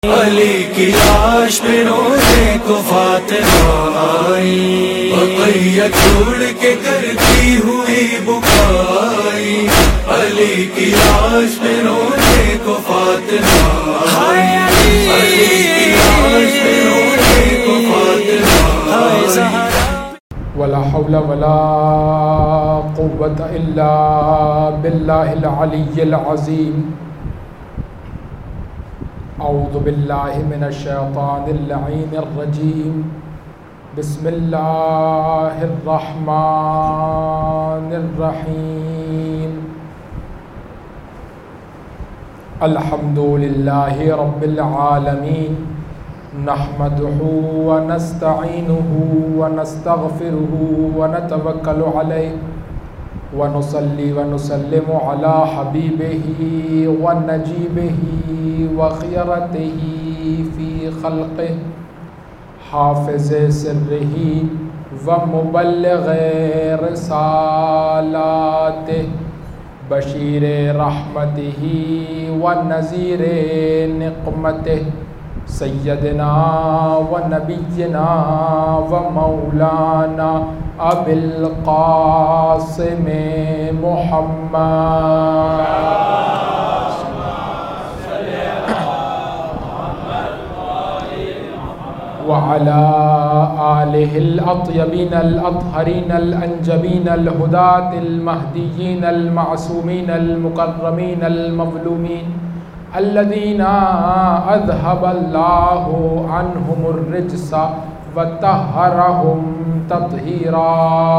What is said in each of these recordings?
علی کی لاش پہ روزے کو فاطمہ آئی، بقیہ چھوڑ کے کرتی ہوئی بکائی، علی کی لاش پہ روزے کو فاطمہ آئی، علی کی لاش پہ روزے کو فاطمہ آئی۔ ولا حول ولا قوة الا باللہ العلی العظیم۔ اعوذ باللہ من الشیطان اللعین الرجیم۔ بسم اللہ الرحمن الرحیم۔ الحمد للہ رب العالمین، نحمده ونستعینه ونستغفره ونتوکل علیہ، ونصلی ونسلم علی حبیبہ ونجیبہ وخیرتہ فی خلقہ، حافظ سرہ ومبلغ رسالاتہ، بشیر رحمتہ ونذیر نقمتہ، سیدنا و نبینا و مولانا ابی القاسم محمد وعلى آلہ الاطیبین الاطہرین الانجبین الہداة المہدیین المعصومین المکرمین المظلومین الذین اذهب اللہ عنہم الرجس وطہرہم تطہیرا۔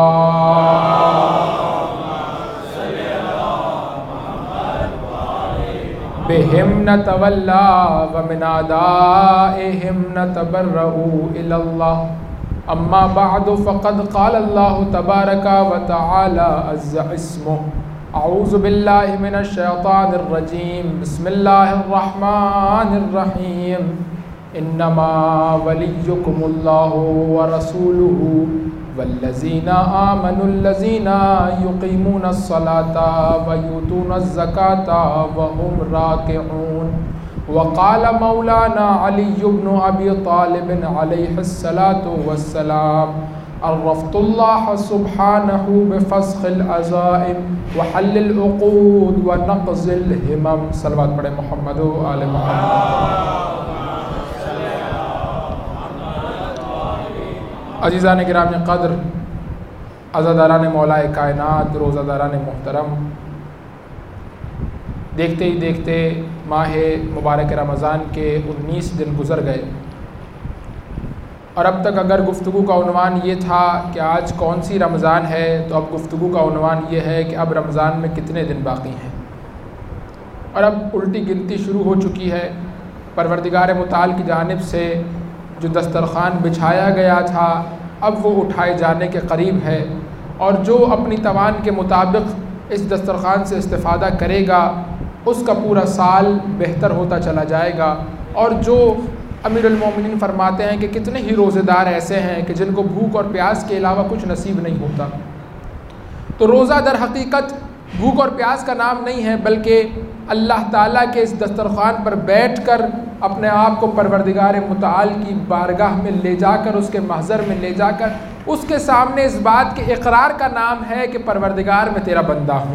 بہم نتولا ومن اعدائہم نتبرأ الی اللہ۔ اما بعد فقد قال اللہ تبارک وتعالی عز اسمہ۔ اعوذ باللہ من الشیطان الرجیم، بسم اللہ الرحمن الرحیم۔ انما ولیکم اللہ ورسولہ والذین آمنوا الذین یقیمون الصلاة ویؤتون الزکاة وهم راکعون۔ وقال مولانا علی بن ابی طالب علیہ الصلاة والسلام، عرفت اللہ سبحانہ بفسخ العزائم وحل العقود ونقض الہمم۔ صلوات پڑھیں محمد و آل محمد۔ عزیزان گرامی قدر، عزاداران مولا کائنات، روزہ داران محترم، دیکھتے ہی دیکھتے ماہ مبارک رمضان کے 19 دن گزر گئے، اور اب تک اگر گفتگو کا عنوان یہ تھا کہ آج کون سی رمضان ہے، تو اب گفتگو کا عنوان یہ ہے کہ اب رمضان میں کتنے دن باقی ہیں، اور اب الٹی گنتی شروع ہو چکی ہے۔ پروردگار متعال کی جانب سے جو دسترخوان بچھایا گیا تھا اب وہ اٹھائے جانے کے قریب ہے، اور جو اپنی توان کے مطابق اس دسترخوان سے استفادہ کرے گا اس کا پورا سال بہتر ہوتا چلا جائے گا۔ اور جو امیر المومنین فرماتے ہیں کہ کتنے ہی روزے دار ایسے ہیں کہ جن کو بھوک اور پیاس کے علاوہ کچھ نصیب نہیں ہوتا، تو روزہ در حقیقت بھوک اور پیاس کا نام نہیں ہے، بلکہ اللہ تعالیٰ کے اس دسترخوان پر بیٹھ کر اپنے آپ کو پروردگار متعال کی بارگاہ میں لے جا کر، اس کے محضر میں لے جا کر اس کے سامنے اس بات کے اقرار کا نام ہے کہ پروردگار میں تیرا بندہ ہوں۔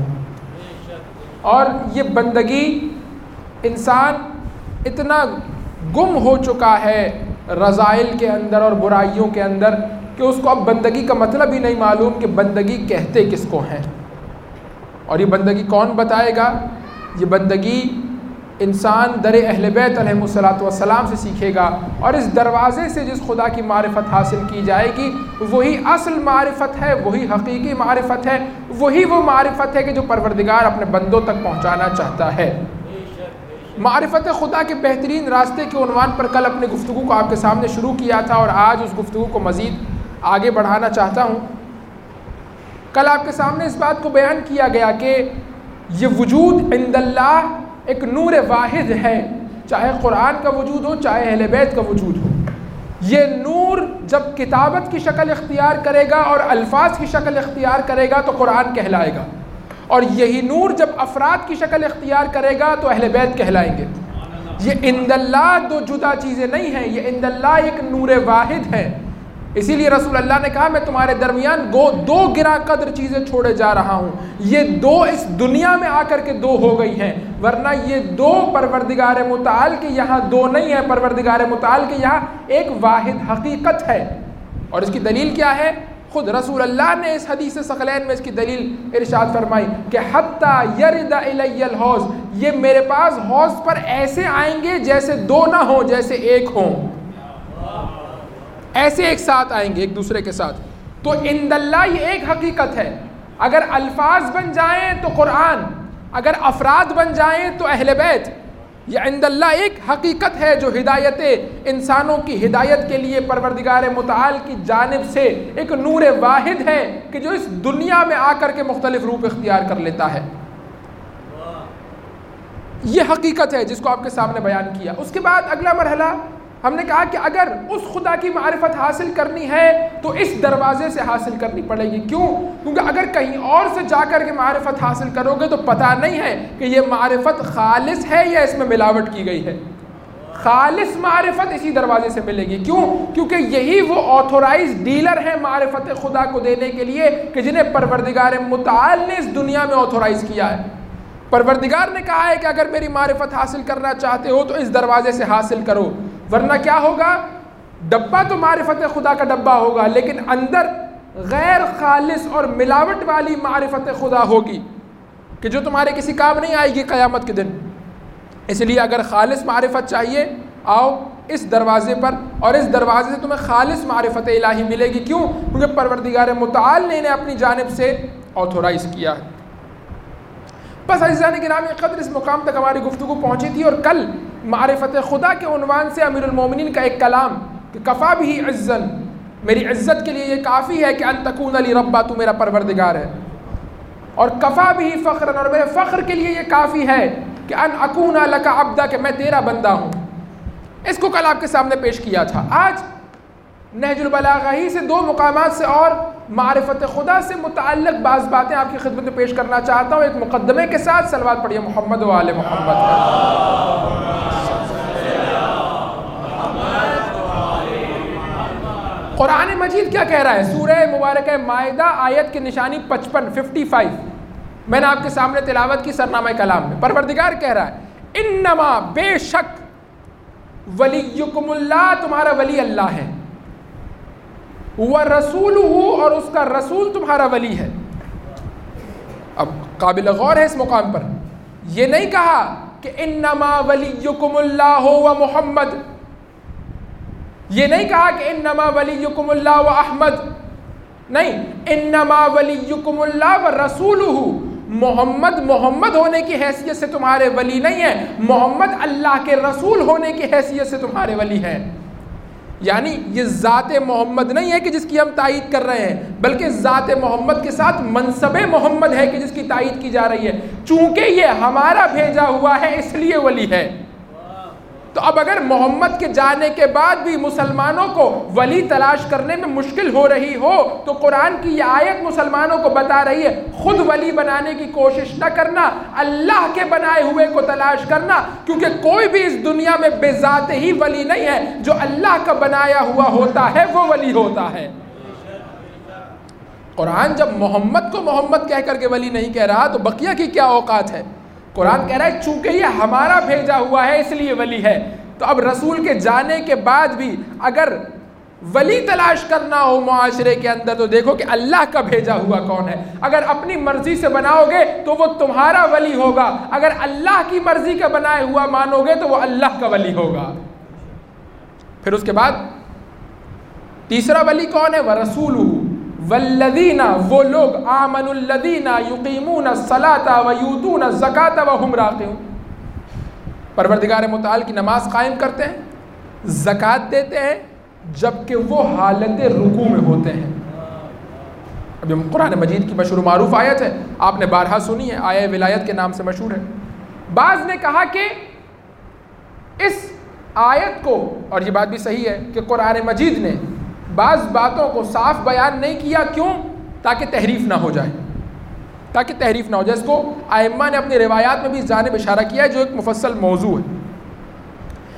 اور یہ بندگی انسان اتنا گم ہو چکا ہے رذائل کے اندر اور برائیوں کے اندر کہ اس کو اب بندگی کا مطلب ہی نہیں معلوم کہ بندگی کہتے کس کو ہیں۔ اور یہ بندگی کون بتائے گا؟ یہ بندگی انسان در اہل بیت علیہ السلام سے سیکھے گا، اور اس دروازے سے جس خدا کی معرفت حاصل کی جائے گی وہی اصل معرفت ہے، وہی حقیقی معرفت ہے، وہی وہ معرفت ہے کہ جو پروردگار اپنے بندوں تک پہنچانا چاہتا ہے۔ معرفت خدا کے بہترین راستے کے عنوان پر کل اپنے گفتگو کو آپ کے سامنے شروع کیا تھا، اور آج اس گفتگو کو مزید آگے بڑھانا چاہتا ہوں۔ کل آپ کے سامنے اس بات کو بیان کیا گیا کہ یہ وجود عند اللہ ایک نور واحد ہے، چاہے قرآن کا وجود ہو، چاہے اہل بیت کا وجود ہو۔ یہ نور جب کتابت کی شکل اختیار کرے گا اور الفاظ کی شکل اختیار کرے گا تو قرآن کہلائے گا، اور یہی نور جب افراد کی شکل اختیار کرے گا تو اہل بیت کہلائیں گے۔ یہ عند اللہ دو جدا چیزیں نہیں ہیں، یہ عند اللہ ایک نور واحد ہے۔ اسی لیے رسول اللہ نے کہا میں تمہارے درمیان دو گراں قدر چیزیں چھوڑے جا رہا ہوں، یہ دو اس دنیا میں آ کر کے دو ہو گئی ہیں، ورنہ یہ دو پروردگار متعال کے یہاں دو نہیں ہے، پروردگار متعال کے یہاں ایک واحد حقیقت ہے۔ اور اس کی دلیل کیا ہے؟ خود رسول اللہ نے اس حدیث ثقلین میں اس کی دلیل ارشاد فرمائی کہ حتیٰ یرد الی الحوض، یہ میرے پاس حوض پر ایسے آئیں گے جیسے دو نہ ہوں، جیسے ایک ہوں، ایسے ایک ساتھ آئیں گے ایک دوسرے کے ساتھ۔ تو عند اللہ یہ ایک حقیقت ہے، اگر الفاظ بن جائیں تو قرآن، اگر افراد بن جائیں تو اہل بیت، یہ عند اللہ ایک حقیقت ہے جو ہدایت انسانوں کی ہدایت کے لیے پروردگار متعال کی جانب سے ایک نور واحد ہے کہ جو اس دنیا میں آ کر کے مختلف روپ اختیار کر لیتا ہے۔ یہ حقیقت ہے جس کو آپ کے سامنے بیان کیا۔ اس کے بعد اگلا مرحلہ ہم نے کہا کہ اگر اس خدا کی معرفت حاصل کرنی ہے تو اس دروازے سے حاصل کرنی پڑے گی۔ کیوں؟ کیونکہ اگر کہیں اور سے جا کر کے معرفت حاصل کرو گے تو پتہ نہیں ہے کہ یہ معرفت خالص ہے یا اس میں ملاوٹ کی گئی ہے۔ خالص معرفت اسی دروازے سے ملے گی۔ کیوں؟ کیونکہ یہی وہ آتھورائز ڈیلر ہیں معرفت خدا کو دینے کے لیے کہ جنہیں پروردگار متعال نے اس دنیا میں آتھورائز کیا ہے۔ پروردگار نے کہا ہے کہ اگر میری معرفت حاصل کرنا چاہتے ہو تو اس دروازے سے حاصل کرو، ورنہ کیا ہوگا؟ ڈبہ تو معرفت خدا کا ڈبہ ہوگا لیکن اندر غیر خالص اور ملاوٹ والی معرفت خدا ہوگی کہ جو تمہارے کسی کام نہیں آئے گی قیامت کے دن۔ اس لیے اگر خالص معرفت چاہیے آؤ اس دروازے پر، اور اس دروازے سے تمہیں خالص معرفت الہی ملے گی۔ کیوں؟ کیونکہ پروردگار متعال نے انہیں اپنی جانب سے آتھورائز کیا ہے۔ بس عزیزان گرامی قدر اس مقام تک ہماری گفتگو پہنچی تھی، اور کل معرفت خدا کے عنوان سے امیر المومنین کا ایک کلام کہ کفا بھی عزن، میری عزت کے لیے یہ کافی ہے کہ ان تکون لی ربا، تو میرا پروردگار ہے، اور کفا بھی فخرا، اور میرے فخر کے لیے یہ کافی ہے کہ ان اکون لک عبدا، کہ میں تیرا بندہ ہوں۔ اس کو کل آپ کے سامنے پیش کیا تھا۔ آج نہج البلاغہ ہی سے دو مقامات سے اور معرفت خدا سے متعلق بعض باتیں آپ کی خدمت میں پیش کرنا چاہتا ہوں، ایک مقدمے کے ساتھ۔ صلوات پڑھیے محمد و آل محمد۔ قرآن مجید کیا کہہ رہا ہے؟ سورہ مبارکہ مائدہ آیت کی نشانی 55 میں نے آپ کے سامنے تلاوت کی سرنامہ کلام میں۔ پروردگار کہہ رہا ہے انما، بے شک، ولیکم اللہ، تمہارا ولی اللہ ہے، وَرَسُولُهُ، اور اس کا رسول تمہارا ولی ہے۔ اب قابل غور ہے اس مقام پر، یہ نہیں کہا کہ انما ولیکم اللہ و محمد، یہ نہیں کہا کہ انما ولیکم اللہ و احمد، نہیں، انما ولیکم اللہ و رسولہ۔ محمد ہونے کی حیثیت سے تمہارے ولی نہیں ہے، محمد اللہ کے رسول ہونے کی حیثیت سے تمہارے ولی ہے۔ یعنی یہ ذات محمد نہیں ہے کہ جس کی ہم تائید کر رہے ہیں، بلکہ ذات محمد کے ساتھ منصب محمد ہے کہ جس کی تائید کی جا رہی ہے۔ چونکہ یہ ہمارا بھیجا ہوا ہے اس لیے ولی ہے۔ تو اب اگر محمد کے جانے کے بعد بھی مسلمانوں کو ولی تلاش کرنے میں مشکل ہو رہی ہو تو قرآن کی یہ آیت مسلمانوں کو بتا رہی ہے خود ولی بنانے کی کوشش نہ کرنا، اللہ کے بنائے ہوئے کو تلاش کرنا، کیونکہ کوئی بھی اس دنیا میں بے ذات ہی ولی نہیں ہے، جو اللہ کا بنایا ہوا ہوتا ہے وہ ولی ہوتا ہے۔ قرآن جب محمد کو محمد کہہ کر کے ولی نہیں کہہ رہا تو بقیہ کی کیا اوقات ہے؟ قرآن کہہ رہا ہے چونکہ یہ ہمارا بھیجا ہوا ہے اس لیے ولی ہے۔ تو اب رسول کے جانے کے بعد بھی اگر ولی تلاش کرنا ہو معاشرے کے اندر تو دیکھو کہ اللہ کا بھیجا ہوا کون ہے۔ اگر اپنی مرضی سے بناؤ گے تو وہ تمہارا ولی ہوگا، اگر اللہ کی مرضی کا بنایا ہوا مانو گے تو وہ اللہ کا ولی ہوگا۔ پھر اس کے بعد تیسرا ولی کون ہے؟ وَرَسُولُهُ والذین، وہ لوگ آمنوا الذین یقیمون الصلاۃ ویؤتون الزکاۃ وہم راکعون، پروردگار متعال کی نماز قائم کرتے ہیں، زکوٰۃ دیتے ہیں جبکہ وہ حالت رکوع میں ہوتے ہیں۔ اب یہ قرآن مجید کی مشہور معروف آیت ہے، آپ نے بارہا سنی ہے، آیہ ولایت کے نام سے مشہور ہے۔ بعض نے کہا کہ اس آیت کو، اور یہ بات بھی صحیح ہے کہ قرآن مجید نے بعض باتوں کو صاف بیان نہیں کیا، کیوں؟ تاکہ تحریف نہ ہو جائے، تاکہ تحریف نہ ہو جائے۔ اس کو ائمہ نے اپنی روایات میں بھی اس جانب اشارہ کیا ہے جو ایک مفصل موضوع ہے۔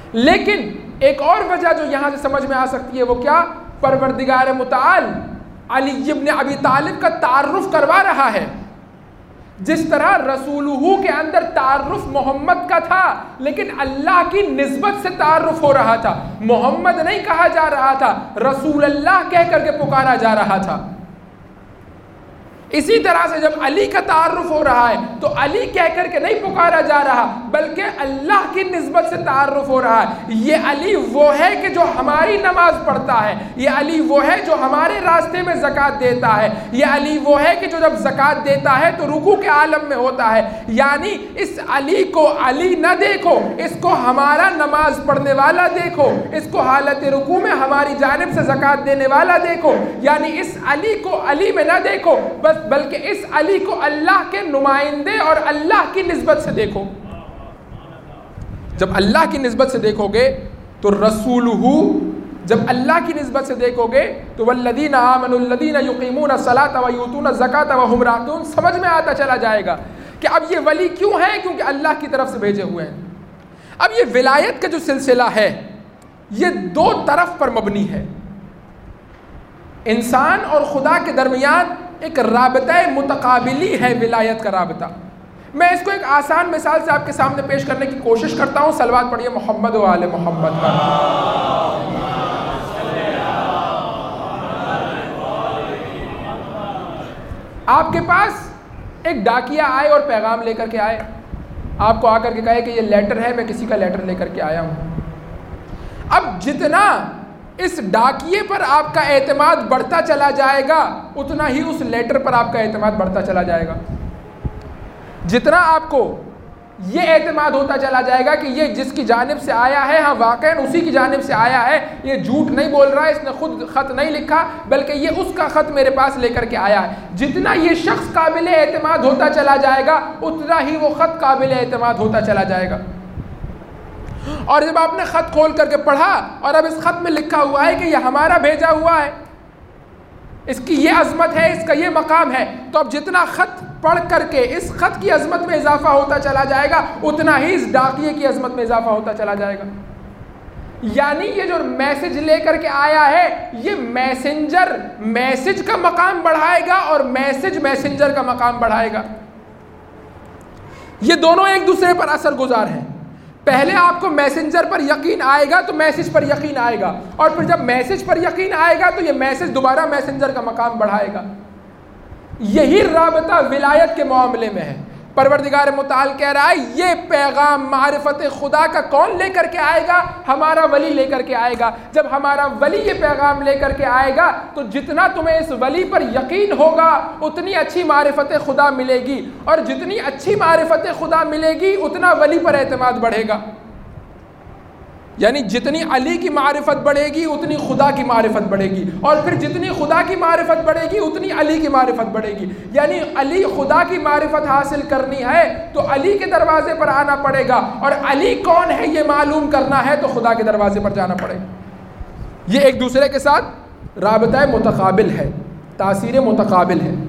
لیکن ایک اور وجہ جو یہاں سے سمجھ میں آ سکتی ہے وہ کیا؟ پروردگار متعال علی ابن ابی طالب کا تعارف کروا رہا ہے. جس طرح رسولہ کے اندر تعارف محمد کا تھا لیکن اللہ کی نسبت سے تعارف ہو رہا تھا. محمد نہیں کہا جا رہا تھا، رسول اللہ کہہ کر کے پکارا جا رہا تھا. اسی طرح سے جب علی کا تعارف ہو رہا ہے تو علی کہہ کر کے نہیں پکارا جا رہا بلکہ اللہ کی نسبت سے تعارف ہو رہا ہے. یہ علی وہ ہے کہ جو ہماری نماز پڑھتا ہے، یہ علی وہ ہے جو ہمارے راستے میں زکوٰۃ دیتا ہے، یہ علی وہ ہے کہ جو جب زکوٰۃ دیتا ہے تو رکوع کے عالم میں ہوتا ہے. یعنی اس علی کو علی نہ دیکھو، اس کو ہمارا نماز پڑھنے والا دیکھو، اس کو حالت رکوع میں ہماری جانب سے زکوٰۃ دینے والا دیکھو. یعنی اس علی کو علی میں نہ دیکھو بلکہ اس علی کو اللہ کے نمائندے اور اللہ کی نسبت سے دیکھو. جب اللہ کی نسبت سے دیکھو گے تو رسولہ، جب اللہ کی نسبت سے دیکھو گے تو والذین آمنوا الذین یقیمون الصلاۃ ویؤتون الزکاۃ وہم راکعون سمجھ میں آتا چلا جائے گا کہ اب یہ ولی کیوں ہے؟ کیونکہ اللہ کی طرف سے بھیجے ہوئے ہیں. اب یہ ولایت کا جو سلسلہ ہے یہ دو طرف پر مبنی ہے. انسان اور خدا کے درمیان ایک رابطہ متقابلی ہے ولایت کا رابطہ. میں اس کو ایک آسان مثال سے آپ کے سامنے پیش کرنے کی کوشش کرتا ہوں. صلوات پڑھیے محمد و آل محمد پر. آپ کے پاس ایک ڈاکیا آئے اور پیغام لے کر کے آئے، آپ کو آ کر کے کہے کہ یہ لیٹر ہے، میں کسی کا لیٹر لے کر کے آیا ہوں. اب جتنا اس ڈاکیے پر آپ کا اعتماد بڑھتا چلا جائے گا اتنا ہی اس لیٹر پر آپ کا اعتماد بڑھتا چلا جائے گا. جتنا آپ کو یہ اعتماد ہوتا چلا جائے گا کہ یہ جس کی جانب سے آیا ہے ہاں واقعاً اسی کی جانب سے آیا ہے، یہ جھوٹ نہیں بول رہا ہے، اس نے خود خط نہیں لکھا بلکہ یہ اس کا خط میرے پاس لے کر کے آیا ہے، جتنا یہ شخص قابل اعتماد ہوتا چلا جائے گا اتنا ہی وہ خط قابل اعتماد ہوتا چلا جائے گا. اور جب آپ نے خط کھول کر کے پڑھا اور اب اس خط میں لکھا ہوا ہے کہ یہ ہمارا بھیجا ہوا ہے، اس کی یہ عظمت ہے، اس کا یہ مقام ہے، تو اب جتنا خط پڑھ کر کے اس خط کی عظمت میں اضافہ ہوتا چلا جائے گا اتنا ہی اس ڈاکیے کی عظمت میں اضافہ ہوتا چلا جائے گا. یعنی یہ جو میسج لے کر کے آیا ہے یہ میسنجر میسج کا مقام بڑھائے گا اور میسج میسنجر کا مقام بڑھائے گا. یہ دونوں ایک دوسرے پر اثر گزار ہیں. پہلے آپ کو میسنجر پر یقین آئے گا تو میسج پر یقین آئے گا، اور پھر جب میسج پر یقین آئے گا تو یہ میسج دوبارہ میسنجر کا مقام بڑھائے گا. یہی رابطہ ولایت کے معاملے میں ہے. پروردگار متعال کہہ رہا ہے یہ پیغام معرفت خدا کا کون لے کر کے آئے گا؟ ہمارا ولی لے کر کے آئے گا. جب ہمارا ولی یہ پیغام لے کر کے آئے گا تو جتنا تمہیں اس ولی پر یقین ہوگا اتنی اچھی معرفت خدا ملے گی، اور جتنی اچھی معرفت خدا ملے گی اتنا ولی پر اعتماد بڑھے گا. یعنی جتنی علی کی معرفت بڑھے گی اتنی خدا کی معرفت بڑھے گی، اور پھر جتنی خدا کی معرفت بڑھے گی اتنی علی کی معرفت بڑھے گی. یعنی علی خدا کی معرفت حاصل کرنی ہے تو علی کے دروازے پر آنا پڑے گا، اور علی کون ہے یہ معلوم کرنا ہے تو خدا کے دروازے پر جانا پڑے گا. یہ ایک دوسرے کے ساتھ رابطہ متقابل ہے، تاثیر متقابل ہے.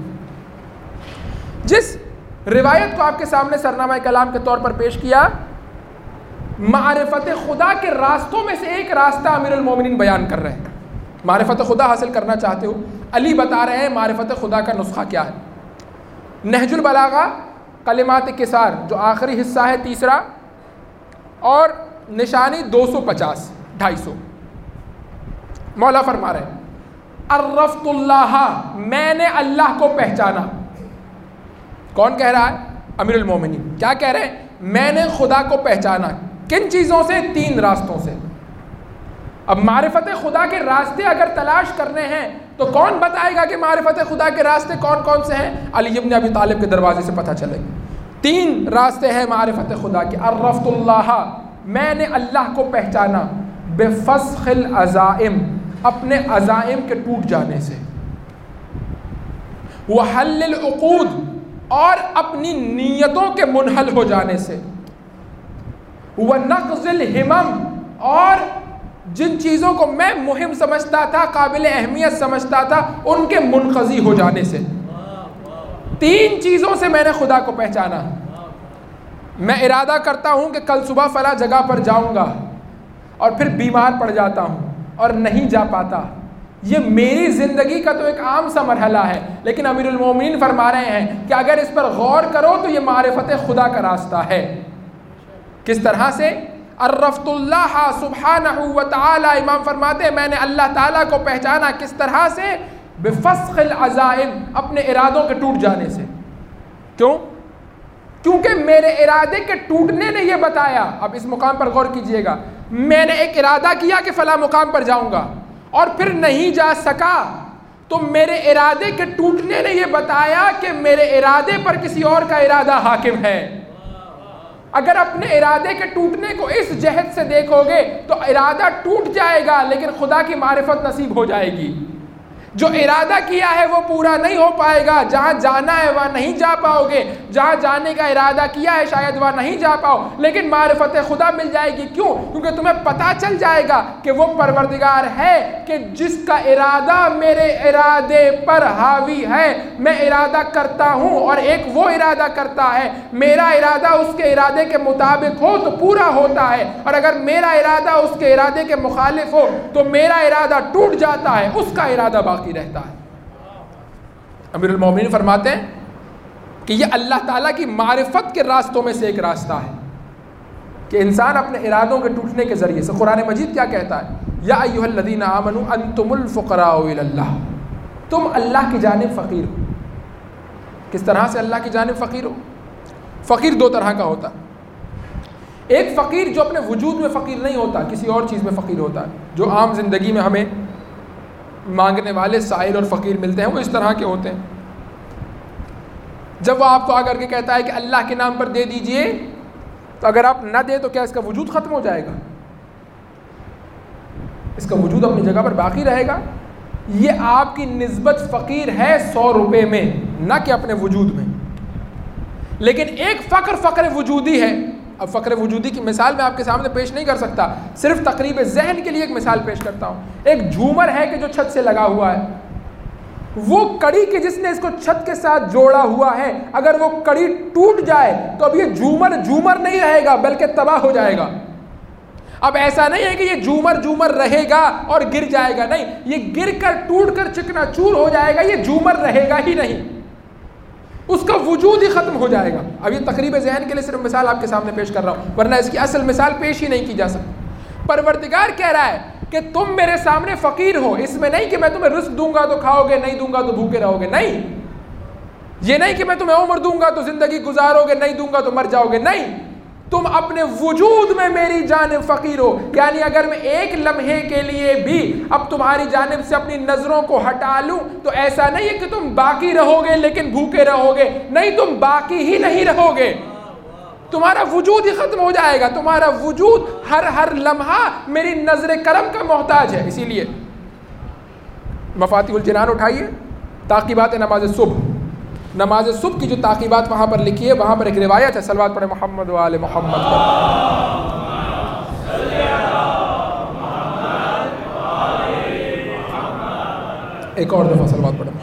جس روایت کو آپ کے سامنے سرنامہ کلام کے طور پر پیش کیا، معرفت خدا کے راستوں میں سے ایک راستہ امیر المومنین بیان کر رہے ہیں. معرفت خدا حاصل کرنا چاہتے ہو، علی بتا رہے ہیں معرفت خدا کا نسخہ کیا ہے. نہج البلاغہ کلمات کسار جو آخری حصہ ہے تیسرا، اور نشانی 250 250. مولا فرما رہے ہیں عرفت اللہ، میں نے اللہ کو پہچانا. کون کہہ رہا ہے؟ امیر المومنین. کیا کہہ رہے ہیں؟ میں نے خدا کو پہچانا. کن چیزوں سے؟ 3 راستوں سے. اب معرفت خدا کے راستے اگر تلاش کرنے ہیں تو کون بتائے گا کہ معرفت خدا کے راستے کون کون سے ہیں؟ علی ابن ابی طالب کے دروازے سے پتہ چلے گا. 3 راستے ہیں معرفت خدا کے. عرفت اللہ، میں نے اللہ کو پہچانا. بفسخ العزائم، اپنے عزائم کے ٹوٹ جانے سے. وحل العقود، اور اپنی نیتوں کے منحل ہو جانے سے. وَنَقْضِ الْهِمَمْ، اور جن چیزوں کو میں مہم سمجھتا تھا، قابل اہمیت سمجھتا تھا، ان کے منقضی ہو جانے سے. 3 چیزوں سے میں نے خدا کو پہچانا. میں ارادہ کرتا ہوں کہ کل صبح فلاں جگہ پر جاؤں گا، اور پھر بیمار پڑ جاتا ہوں اور نہیں جا پاتا. یہ میری زندگی کا تو ایک عام سا مرحلہ ہے، لیکن امیر المومنین فرما رہے ہیں کہ اگر اس پر غور کرو تو یہ معرفت خدا کا راستہ ہے. کس طرح سے؟ عرفت اللہ سبحانہ و تعالی، امام فرماتے ہیں میں نے اللہ تعالیٰ کو پہچانا. کس طرح سے؟ بفسخ العزائم، اپنے ارادوں کے ٹوٹ جانے سے. کیوں؟ کیونکہ میرے ارادے کے ٹوٹنے نے یہ بتایا. اب اس مقام پر غور کیجئے گا. میں نے ایک ارادہ کیا کہ فلاں مقام پر جاؤں گا اور پھر نہیں جا سکا، تو میرے ارادے کے ٹوٹنے نے یہ بتایا کہ میرے ارادے پر کسی اور کا ارادہ حاکم ہے. اگر اپنے ارادے کے ٹوٹنے کو اس جہت سے دیکھو گے تو ارادہ ٹوٹ جائے گا لیکن خدا کی معرفت نصیب ہو جائے گی. جو ارادہ کیا ہے وہ پورا نہیں ہو پائے گا. جہاں جانا ہے وہاں نہیں جا پاؤ گے، جہاں جانے کا ارادہ کیا ہے شاید وہاں نہیں جا پاؤ، لیکن معرفت خدا مل جائے گی. کیوں؟ کیونکہ تمہیں پتہ چل جائے گا کہ وہ پروردگار ہے کہ جس کا ارادہ میرے ارادے پر حاوی ہے. میں ارادہ کرتا ہوں اور ایک وہ ارادہ کرتا ہے. میرا ارادہ اس کے ارادے کے مطابق ہو تو پورا ہوتا ہے، اور اگر میرا ارادہ اس کے ارادے کے مخالف ہو تو میرا ارادہ ٹوٹ جاتا ہے، اس کا ارادہ باقی رہتا ہے. امیر المومنین فرماتے ہیں کہ یہ اللہ تعالیٰ کی معرفت کے راستوں میں سے ایک راستہ ہے کہ انسان اپنے ارادوں کے ٹوٹنے کے ذریعے سے. قرآن مجید کیا کہتا ہے؟ یا ایھا الذین آمنوا انتم الفقراء الی اللہ، تم اللہ کی جانب فقیر ہو. کس طرح سے اللہ کی جانب فقیر ہو؟ فقیر دو طرح کا ہوتا ہے. ایک فقیر جو اپنے وجود میں فقیر نہیں ہوتا، کسی اور چیز میں فقیر ہوتا ہے. جو عام زندگی میں ہمیں مانگنے والے سائل اور فقیر ملتے ہیں وہ اس طرح کے ہوتے ہیں. جب وہ آپ کو آ کر کے کہتا ہے کہ اللہ کے نام پر دے دیجئے، تو اگر آپ نہ دیں تو کیا اس کا وجود ختم ہو جائے گا؟ اس کا وجود اپنی جگہ پر باقی رہے گا. یہ آپ کی نسبت فقیر ہے 100 روپے میں، نہ کہ اپنے وجود میں. لیکن ایک فقر وجودی ہے. اب فقر وجودی کی مثال میں آپ کے سامنے پیش نہیں کر سکتا، صرف تقریب ذہن کے لیے ایک مثال پیش کرتا ہوں. ایک جھومر ہے کہ جو چھت سے لگا ہوا ہے. وہ کڑی کے جس نے اس کو چھت کے ساتھ جوڑا ہوا ہے، اگر وہ کڑی ٹوٹ جائے تو اب یہ جھومر نہیں رہے گا بلکہ تباہ ہو جائے گا. اب ایسا نہیں ہے کہ یہ جھومر رہے گا اور گر جائے گا، نہیں، یہ گر کر ٹوٹ کر چکنا چور ہو جائے گا. یہ جھومر رہے گا ہی نہیں، اس کا وجود ہی ختم ہو جائے گا. اب یہ تقریب ذہن کے لیے صرف مثال آپ کے سامنے پیش کر رہا ہوں، ورنہ اس کی اصل مثال پیش ہی نہیں کی جا سکتی. پروردگار کہہ رہا ہے کہ تم میرے سامنے فقیر ہو. اس میں نہیں کہ میں تمہیں رزق دوں گا تو کھاؤ گے، نہیں دوں گا تو بھوکے رہو گے. نہیں، یہ نہیں کہ میں تمہیں عمر دوں گا تو زندگی گزارو گے، نہیں دوں گا تو مر جاؤ گے. نہیں، تم اپنے وجود میں میری جانب فقیر ہو. یعنی اگر میں ایک لمحے کے لیے بھی اب تمہاری جانب سے اپنی نظروں کو ہٹا لوں تو ایسا نہیں ہے کہ تم باقی رہو گے لیکن بھوکے رہو گے. نہیں، تم باقی ہی نہیں رہو گے، تمہارا وجود ہی ختم ہو جائے گا. تمہارا وجود ہر لمحہ میری نظر کرم کا محتاج ہے. اسی لیے مفاتیح الجنان اٹھائیے، تعقیبات نماز صبح، نماز صبح کی جو تعقیبات وہاں پر لکھی ہے، وہاں پر ایک روایت ہے. صلوات پڑھیں محمد و آل محمد پر. ایک اور دفعہ صلوات پڑھیں.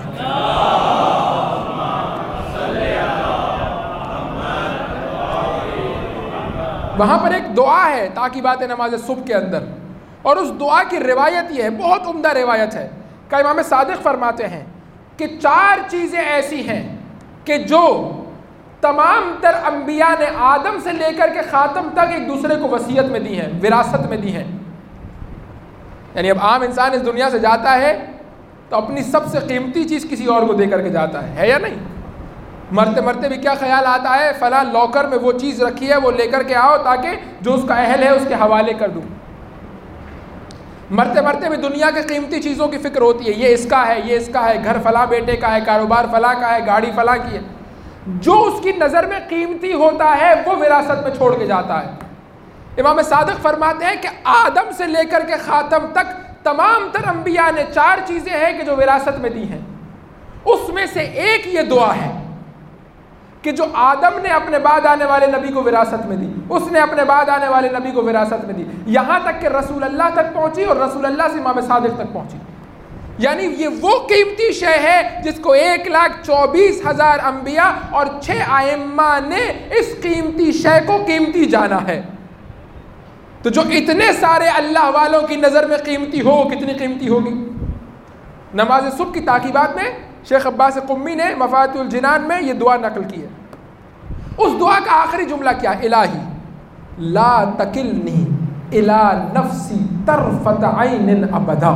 وہاں پر ایک دعا ہے تعقیبات نماز صبح کے اندر، اور اس دعا کی روایت یہ ہے، بہت عمدہ روایت ہے کہ امام صادق فرماتے ہیں کہ 4 چیزیں ایسی ہیں کہ جو تمام تر انبیاء نے آدم سے لے کر کے خاتم تک ایک دوسرے کو وصیت میں دی ہیں، وراثت میں دی ہیں. یعنی اب عام انسان اس دنیا سے جاتا ہے تو اپنی سب سے قیمتی چیز کسی اور کو دے کر کے جاتا ہے یا نہیں؟ مرتے بھی کیا خیال آتا ہے، فلاں لاکر میں وہ چیز رکھی ہے، وہ لے کر کے آؤ تاکہ جو اس کا اہل ہے اس کے حوالے کر دوں. مرتے بھی دنیا کے قیمتی چیزوں کی فکر ہوتی ہے، یہ اس کا ہے، یہ اس کا ہے، گھر فلاں بیٹے کا ہے، کاروبار فلاں کا ہے، گاڑی فلاں کی ہے. جو اس کی نظر میں قیمتی ہوتا ہے وہ وراثت میں چھوڑ کے جاتا ہے. امام صادق فرماتے ہیں کہ آدم سے لے کر کے خاتم تک تمام تر انبیاء نے 4 چیزیں ہیں کہ جو وراثت میں دی ہیں. اس میں سے ایک یہ دعا ہے کہ جو آدم نے اپنے بعد آنے والے نبی کو وراثت میں دی، اس نے اپنے بعد آنے والے نبی کو وراثت میں دی، یہاں تک کہ رسول اللہ تک پہنچی اور رسول اللہ سے امام صادق تک پہنچی. یعنی یہ وہ قیمتی شے ہے جس کو 1,24,000 انبیاء اور 6 ائمہ نے اس قیمتی شے کو قیمتی جانا ہے. تو جو اتنے سارے اللہ والوں کی نظر میں قیمتی ہو وہ کتنی قیمتی ہوگی. نماز صبح کی تاکیبات میں شیخ عباس قمی نے مفاتیح الجنان میں یہ دعا نقل کی ہے. اس دعا کا آخری جملہ کیا ہے؟ الہی لا تکلنی الی نفسی طرفت عین ابدا.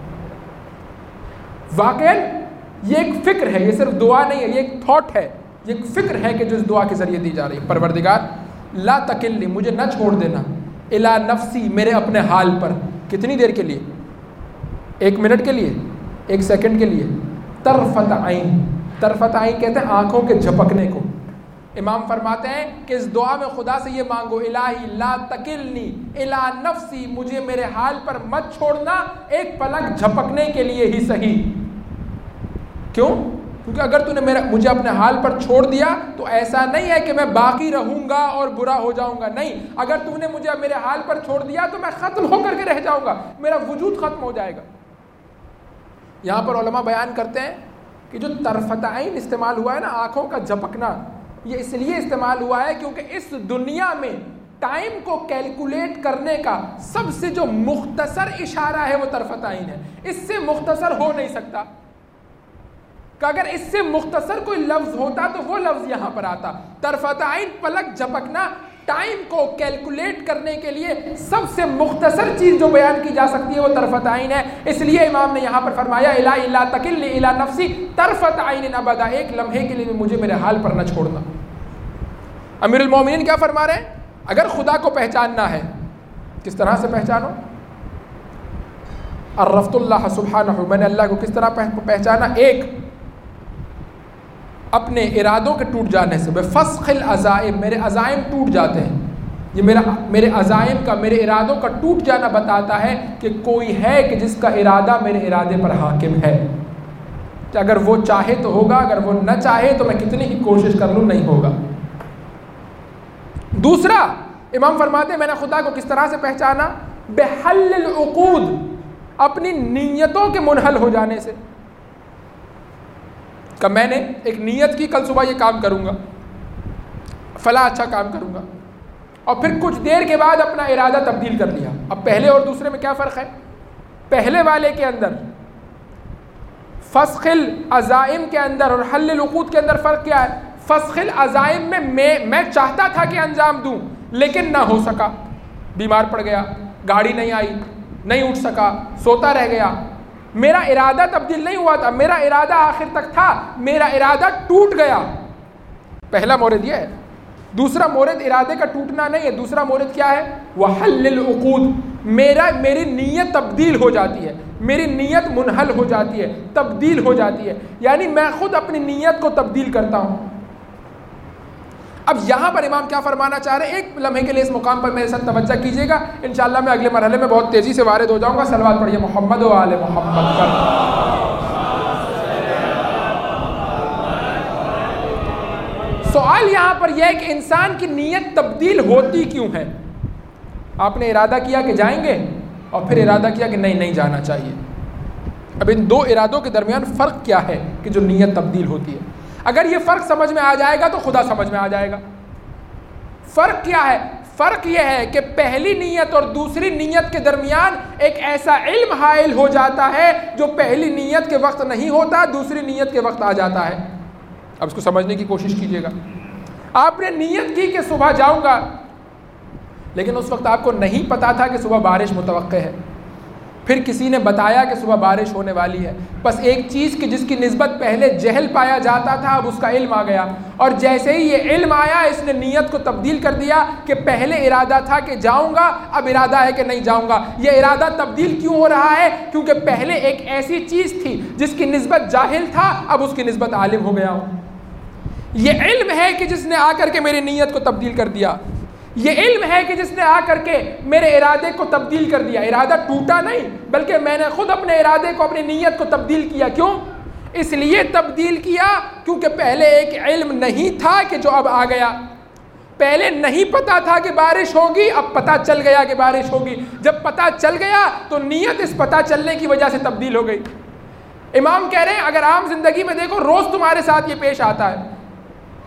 واقعاً یہ ایک فکر ہے، یہ صرف دعا نہیں ہے، یہ ایک تھاٹ ہے، یہ ایک فکر ہے کہ جو اس دعا کے ذریعے دی جا رہی ہے. پروردگار لا تکلنی، مجھے نہ چھوڑ دینا، الی نفسی، میرے اپنے حال پر. کتنی دیر کے لیے؟ 1 منٹ کے لیے، 1 سیکنڈ کے لیے. طرفت عین، طرفت عین کہتے ہیں آنکھوں کے جھپکنے کو. امام فرماتے ہیں کہ اس دعا میں خدا سے یہ مانگو الہی لا تکلنی الی نفسی، مجھے میرے حال پر مت چھوڑنا، ایک پلک جھپکنے کے لیے ہی صحیح. کیوں؟ کیونکہ اگر تو نے مجھے اپنے حال پر چھوڑ دیا تو ایسا نہیں ہے کہ میں باقی رہوں گا اور برا ہو جاؤں گا. نہیں، اگر تو نے مجھے میرے حال پر چھوڑ دیا تو میں ختم ہو کر کے رہ جاؤں گا، میرا وجود ختم ہو جائے گا. یہاں پر علماء بیان کرتے ہیں کہ جو طرفت عین استعمال ہوا ہے نا، آنکھوں کا جھپکنا، یہ اس لیے استعمال ہوا ہے کیونکہ اس دنیا میں ٹائم کو کیلکولیٹ کرنے کا سب سے جو مختصر اشارہ ہے وہ طرفت عین ہے. اس سے مختصر ہو نہیں سکتا، کہ اگر اس سے مختصر کوئی لفظ ہوتا تو وہ لفظ یہاں پر آتا. طرفت عین، پلک جھپکنا، ٹائم کو کیلکولیٹ کرنے کے لیے سب سے مختصر چیز جو بیان کی جا سکتی ہے وہ طرفت عین ہے. اس لیے امام نے یہاں پر فرمایا الہی لا تکلنی الی نفسی طرفت عین ابدا، ایک لمحے کے لیے مجھے میرے حال پر نہ چھوڑنا. امیر المومنین کیا فرما رہے ہیں؟ اگر خدا کو پہچاننا ہے، کس طرح سے پہچانو؟ عرفت اللہ سبحانہ، میں نے اللہ کو کس طرح پہچانا؟ ایک، اپنے ارادوں کے ٹوٹ جانے سے. بفسخ العزائم، میرے عزائم ٹوٹ جاتے ہیں. یہ میرے عزائم کا، میرے ارادوں کا ٹوٹ جانا بتاتا ہے کہ کوئی ہے کہ جس کا ارادہ میرے ارادے پر حاکم ہے. کہ اگر وہ چاہے تو ہوگا، اگر وہ نہ چاہے تو میں کتنی ہی کوشش کر لوں نہیں ہوگا. دوسرا، امام فرماتے ہیں میں نے خدا کو کس طرح سے پہچانا؟ بحل العقود، اپنی نیتوں کے منحل ہو جانے سے. کہ میں نے ایک نیت کی کل صبح یہ کام کروں گا، فلاں اچھا کام کروں گا، اور پھر کچھ دیر کے بعد اپنا ارادہ تبدیل کر لیا. اب پہلے اور دوسرے میں کیا فرق ہے؟ پہلے والے کے اندر فسخ العزائم کے اندر اور حل العقود کے اندر فرق کیا ہے؟ فسخ العزائم میں چاہتا تھا کہ انجام دوں لیکن نہ ہو سکا، بیمار پڑ گیا، گاڑی نہیں آئی، نہیں اٹھ سکا، سوتا رہ گیا، میرا ارادہ تبدیل نہیں ہوا تھا، میرا ارادہ آخر تک تھا، میرا ارادہ ٹوٹ گیا. پہلا مورد یہ ہے. دوسرا مورد ارادے کا ٹوٹنا نہیں ہے، دوسرا مورد کیا ہے؟ وحل العقود، میری نیت تبدیل ہو جاتی ہے، میری نیت منحل ہو جاتی ہے، تبدیل ہو جاتی ہے، یعنی میں خود اپنی نیت کو تبدیل کرتا ہوں. اب یہاں پر امام کیا فرمانا چاہ رہے ہیں؟ ایک لمحے کے لیے اس مقام پر میرے ساتھ توجہ کیجیے گا. انشاءاللہ میں اگلے مرحلے میں بہت تیزی سے وارد ہو جاؤں گا. صلوات پڑھیے محمد و آل محمد پر. سوال یہاں پر یہ ہے کہ انسان کی نیت تبدیل ہوتی کیوں ہے؟ آپ نے ارادہ کیا کہ جائیں گے اور پھر ارادہ کیا کہ نہیں جانا چاہیے. اب ان دو ارادوں کے درمیان فرق کیا ہے کہ جو نیت تبدیل ہوتی ہے؟ اگر یہ فرق سمجھ میں آ جائے گا تو خدا سمجھ میں آ جائے گا. فرق کیا ہے؟ فرق یہ ہے کہ پہلی نیت اور دوسری نیت کے درمیان ایک ایسا علم حائل ہو جاتا ہے جو پہلی نیت کے وقت نہیں ہوتا، دوسری نیت کے وقت آ جاتا ہے. اب اس کو سمجھنے کی کوشش کیجیے گا. آپ نے نیت کی کہ صبح جاؤں گا، لیکن اس وقت آپ کو نہیں پتا تھا کہ صبح بارش متوقع ہے. پھر کسی نے بتایا کہ صبح بارش ہونے والی ہے. بس ایک چیز کی جس کی نسبت پہلے جہل پایا جاتا تھا اب اس کا علم آ گیا، اور جیسے ہی یہ علم آیا اس نے نیت کو تبدیل کر دیا کہ پہلے ارادہ تھا کہ جاؤں گا، اب ارادہ ہے کہ نہیں جاؤں گا. یہ ارادہ تبدیل کیوں ہو رہا ہے؟ کیونکہ پہلے ایک ایسی چیز تھی جس کی نسبت جاہل تھا، اب اس کی نسبت عالم ہو گیا ہوں. یہ علم ہے کہ جس نے آ کر کے میری نیت کو تبدیل کر دیا. یہ علم ہے کہ جس نے آ کر کے میرے ارادے کو تبدیل کر دیا. ارادہ ٹوٹا نہیں بلکہ میں نے خود اپنے ارادے کو، اپنی نیت کو تبدیل کیا. کیوں؟ اس لیے تبدیل کیا کیونکہ پہلے ایک علم نہیں تھا کہ جو اب آ گیا. پہلے نہیں پتا تھا کہ بارش ہوگی، اب پتا چل گیا کہ بارش ہوگی. جب پتا چل گیا تو نیت اس پتا چلنے کی وجہ سے تبدیل ہو گئی. امام کہہ رہے ہیں اگر عام زندگی میں دیکھو روز تمہارے ساتھ یہ پیش آتا ہے،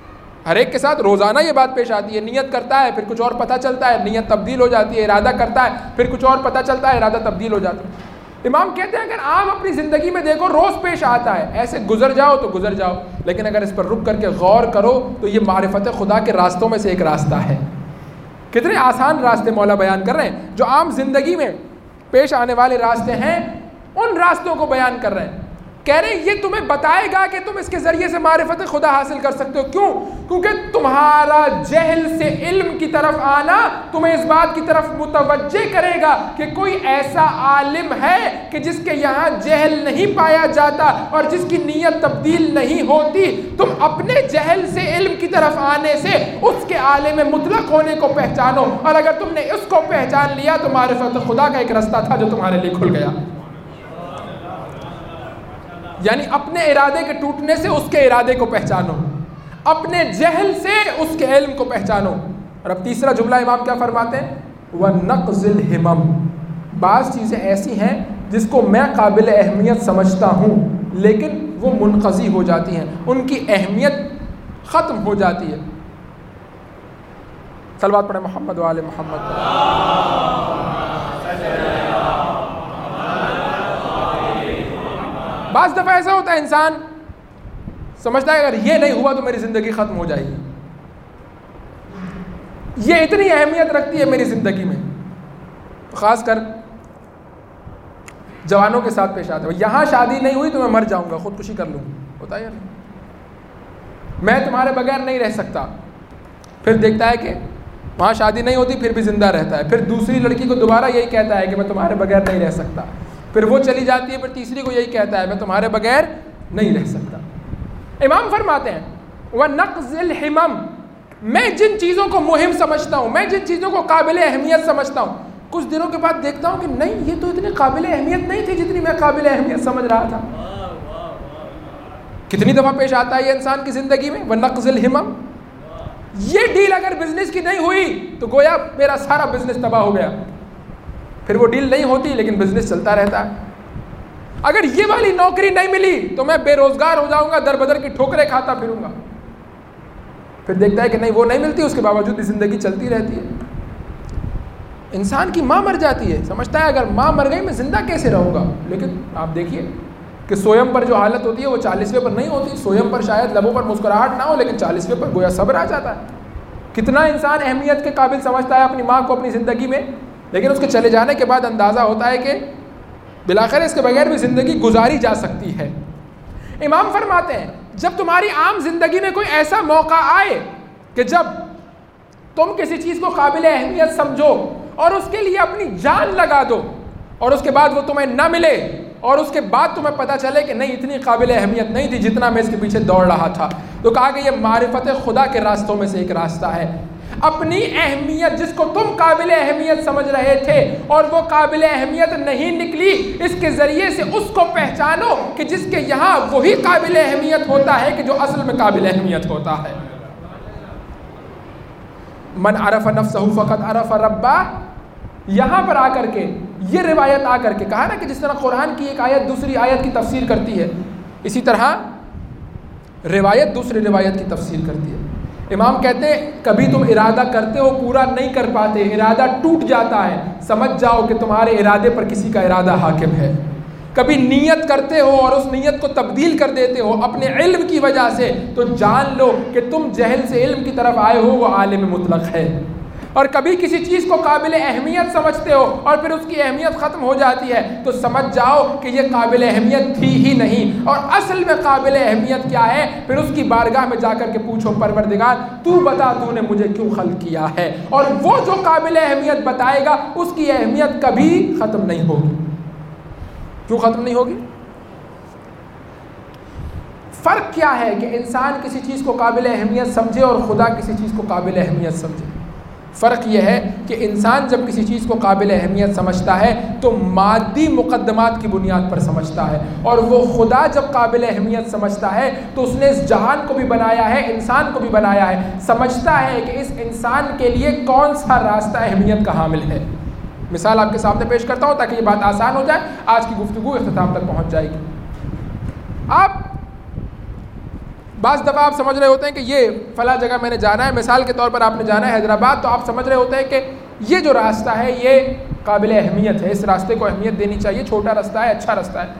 ہر ایک کے ساتھ روزانہ یہ بات پیش آتی ہے، نیت کرتا ہے پھر کچھ اور پتہ چلتا ہے، نیت تبدیل ہو جاتی ہے، ارادہ کرتا ہے پھر کچھ اور پتہ چلتا ہے، ارادہ تبدیل ہو جاتا ہے۔ امام کہتے ہیں اگر آپ اپنی زندگی میں دیکھو روز پیش آتا ہے، ایسے گزر جاؤ تو گزر جاؤ، لیکن اگر اس پر رک کر کے غور کرو تو یہ معرفت خدا کے راستوں میں سے ایک راستہ ہے۔ کتنے آسان راستے مولا بیان کر رہے ہیں، جو عام زندگی میں پیش آنے والے راستے ہیں ان راستوں کو بیان کر رہے ہیں۔ کہہ رہے ہیں یہ تمہیں بتائے گا کہ تم اس کے ذریعے سے معرفت خدا حاصل کر سکتے ہو۔ کیوں؟ کیونکہ تمہارا جہل سے علم کی طرف آنا تمہیں اس بات کی طرف متوجہ کرے گا کہ کوئی ایسا عالم ہے کہ جس کے یہاں جہل نہیں پایا جاتا اور جس کی نیت تبدیل نہیں ہوتی۔ تم اپنے جہل سے علم کی طرف آنے سے اس کے عالم مطلق ہونے کو پہچانو، اور اگر تم نے اس کو پہچان لیا تو معرفت خدا کا ایک راستہ تھا جو تمہارے لیے کھل گیا۔ یعنی اپنے ارادے کے ٹوٹنے سے اس کے ارادے کو پہچانو، اپنے جہل سے اس کے علم کو پہچانو۔ اور اب تیسرا جملہ امام کیا فرماتے ہیں؟ وَنَقْزِ الْحِمَمِ، بعض چیزیں ایسی ہیں جس کو میں قابل اہمیت سمجھتا ہوں لیکن وہ منقضی ہو جاتی ہیں، ان کی اہمیت ختم ہو جاتی ہے۔ صلوات پڑھیں محمد وآل محمد۔ بعض دفعہ ایسا ہوتا ہے انسان سمجھتا ہے اگر یہ نہیں ہوا تو میری زندگی ختم ہو جائے گی، یہ اتنی اہمیت رکھتی ہے میری زندگی میں، خاص کر جوانوں کے ساتھ پیش آتا ہے۔ یہاں شادی نہیں ہوئی تو میں مر جاؤں گا، خودکشی کر لوں گا، ہوتا ہے یا نہیں؟ میں تمہارے بغیر نہیں رہ سکتا، پھر دیکھتا ہے کہ وہاں شادی نہیں ہوتی پھر بھی زندہ رہتا ہے، پھر دوسری لڑکی کو دوبارہ یہی کہتا ہے کہ میں تمہارے بغیر نہیں رہ سکتا، پھر وہ چلی جاتی ہے، پھر تیسری کو یہی کہتا ہے میں تمہارے بغیر نہیں رہ سکتا۔ امام فرماتے ہیں وَنَقْزِ الْحِمَمِ، میں جن چیزوں کو مہم سمجھتا ہوں، میں جن چیزوں کو قابل اہمیت سمجھتا ہوں، کچھ دنوں کے بعد دیکھتا ہوں کہ نہیں یہ تو اتنی قابل اہمیت نہیں تھی جتنی میں قابل اہمیت سمجھ رہا تھا۔ کتنی دفعہ پیش آتا ہے یہ انسان کی زندگی میں وَنَقْزِ الْحِمَمِ، یہ ڈیل اگر بزنس کی نہیں ہوئی تو گویا میرا سارا بزنس تباہ ہو گیا، پھر وہ ڈیل نہیں ہوتی لیکن بزنس چلتا رہتا ہے۔ اگر یہ والی نوکری نہیں ملی تو میں بے روزگار ہو جاؤں گا، در بدر کی ٹھوکریں کھاتا پھروں گا، پھر دیکھتا ہے کہ نہیں وہ نہیں ملتی، اس کے باوجود بھی زندگی چلتی رہتی ہے۔ انسان کی ماں مر جاتی ہے، سمجھتا ہے اگر ماں مر گئی میں زندہ کیسے رہوں گا، لیکن آپ دیکھیے کہ سویم پر جو حالت ہوتی ہے وہ 40ویں پر نہیں ہوتی۔ سویم پر شاید لبوں پر مسکراہٹ نہ ہو لیکن 40ویں پر گویا صبر آ جاتا ہے۔ کتنا انسان اہمیت کے قابل سمجھتا ہے اپنی ماں کو اپنی زندگی میں، لیکن اس کے چلے جانے کے بعد اندازہ ہوتا ہے کہ بالآخر اس کے بغیر بھی زندگی گزاری جا سکتی ہے۔ امام فرماتے ہیں جب تمہاری عام زندگی میں کوئی ایسا موقع آئے کہ جب تم کسی چیز کو قابل اہمیت سمجھو اور اس کے لیے اپنی جان لگا دو اور اس کے بعد وہ تمہیں نہ ملے اور اس کے بعد تمہیں پتہ چلے کہ نہیں اتنی قابل اہمیت نہیں تھی جتنا میں اس کے پیچھے دوڑ رہا تھا، تو کہا کہ یہ معرفت خدا کے راستوں میں سے ایک راستہ ہے۔ اپنی اہمیت جس کو تم قابل اہمیت سمجھ رہے تھے اور وہ قابل اہمیت نہیں نکلی، اس کے ذریعے سے اس کو پہچانو کہ جس کے یہاں وہی قابل اہمیت ہوتا ہے کہ جو اصل میں قابل اہمیت ہوتا ہے۔ من عرف نفسہ فقط عرف ربہ، یہاں پر آ کر کے یہ روایت آ کر کے کہا نا کہ جس طرح قرآن کی ایک آیت دوسری آیت کی تفسیر کرتی ہے، اسی طرح روایت دوسری روایت کی تفسیر کرتی ہے۔ امام کہتے ہیں کبھی تم ارادہ کرتے ہو پورا نہیں کر پاتے، ارادہ ٹوٹ جاتا ہے، سمجھ جاؤ کہ تمہارے ارادے پر کسی کا ارادہ حاکم ہے۔ کبھی نیت کرتے ہو اور اس نیت کو تبدیل کر دیتے ہو اپنے علم کی وجہ سے، تو جان لو کہ تم جہل سے علم کی طرف آئے ہو، وہ عالم مطلق ہے۔ اور کبھی کسی چیز کو قابل اہمیت سمجھتے ہو اور پھر اس کی اہمیت ختم ہو جاتی ہے، تو سمجھ جاؤ کہ یہ قابل اہمیت تھی ہی نہیں، اور اصل میں قابل اہمیت کیا ہے، پھر اس کی بارگاہ میں جا کر کے پوچھو پروردگار تو بتا تو نے مجھے کیوں خلق کیا ہے، اور وہ جو قابل اہمیت بتائے گا اس کی اہمیت کبھی ختم نہیں ہوگی۔ کیوں ختم نہیں ہوگی؟ فرق کیا ہے کہ انسان کسی چیز کو قابل اہمیت سمجھے اور خدا کسی چیز کو قابل اہمیت سمجھے؟ فرق یہ ہے کہ انسان جب کسی چیز کو قابل اہمیت سمجھتا ہے تو مادی مقدمات کی بنیاد پر سمجھتا ہے، اور وہ خدا جب قابل اہمیت سمجھتا ہے تو اس نے اس جہان کو بھی بنایا ہے، انسان کو بھی بنایا ہے، سمجھتا ہے کہ اس انسان کے لیے کون سا راستہ اہمیت کا حامل ہے۔ مثال آپ کے سامنے پیش کرتا ہوں تاکہ یہ بات آسان ہو جائے، آج کی گفتگو اختتام تک پہنچ جائے گی۔ آپ بعض دفعہ آپ سمجھ رہے ہوتے ہیں کہ یہ فلاں جگہ میں نے جانا ہے، مثال کے طور پر آپ نے جانا ہے حیدرآباد، تو آپ سمجھ رہے ہوتے ہیں کہ یہ جو راستہ ہے یہ قابل اہمیت ہے، اس راستے کو اہمیت دینی چاہیے، چھوٹا راستہ ہے، اچھا راستہ ہے۔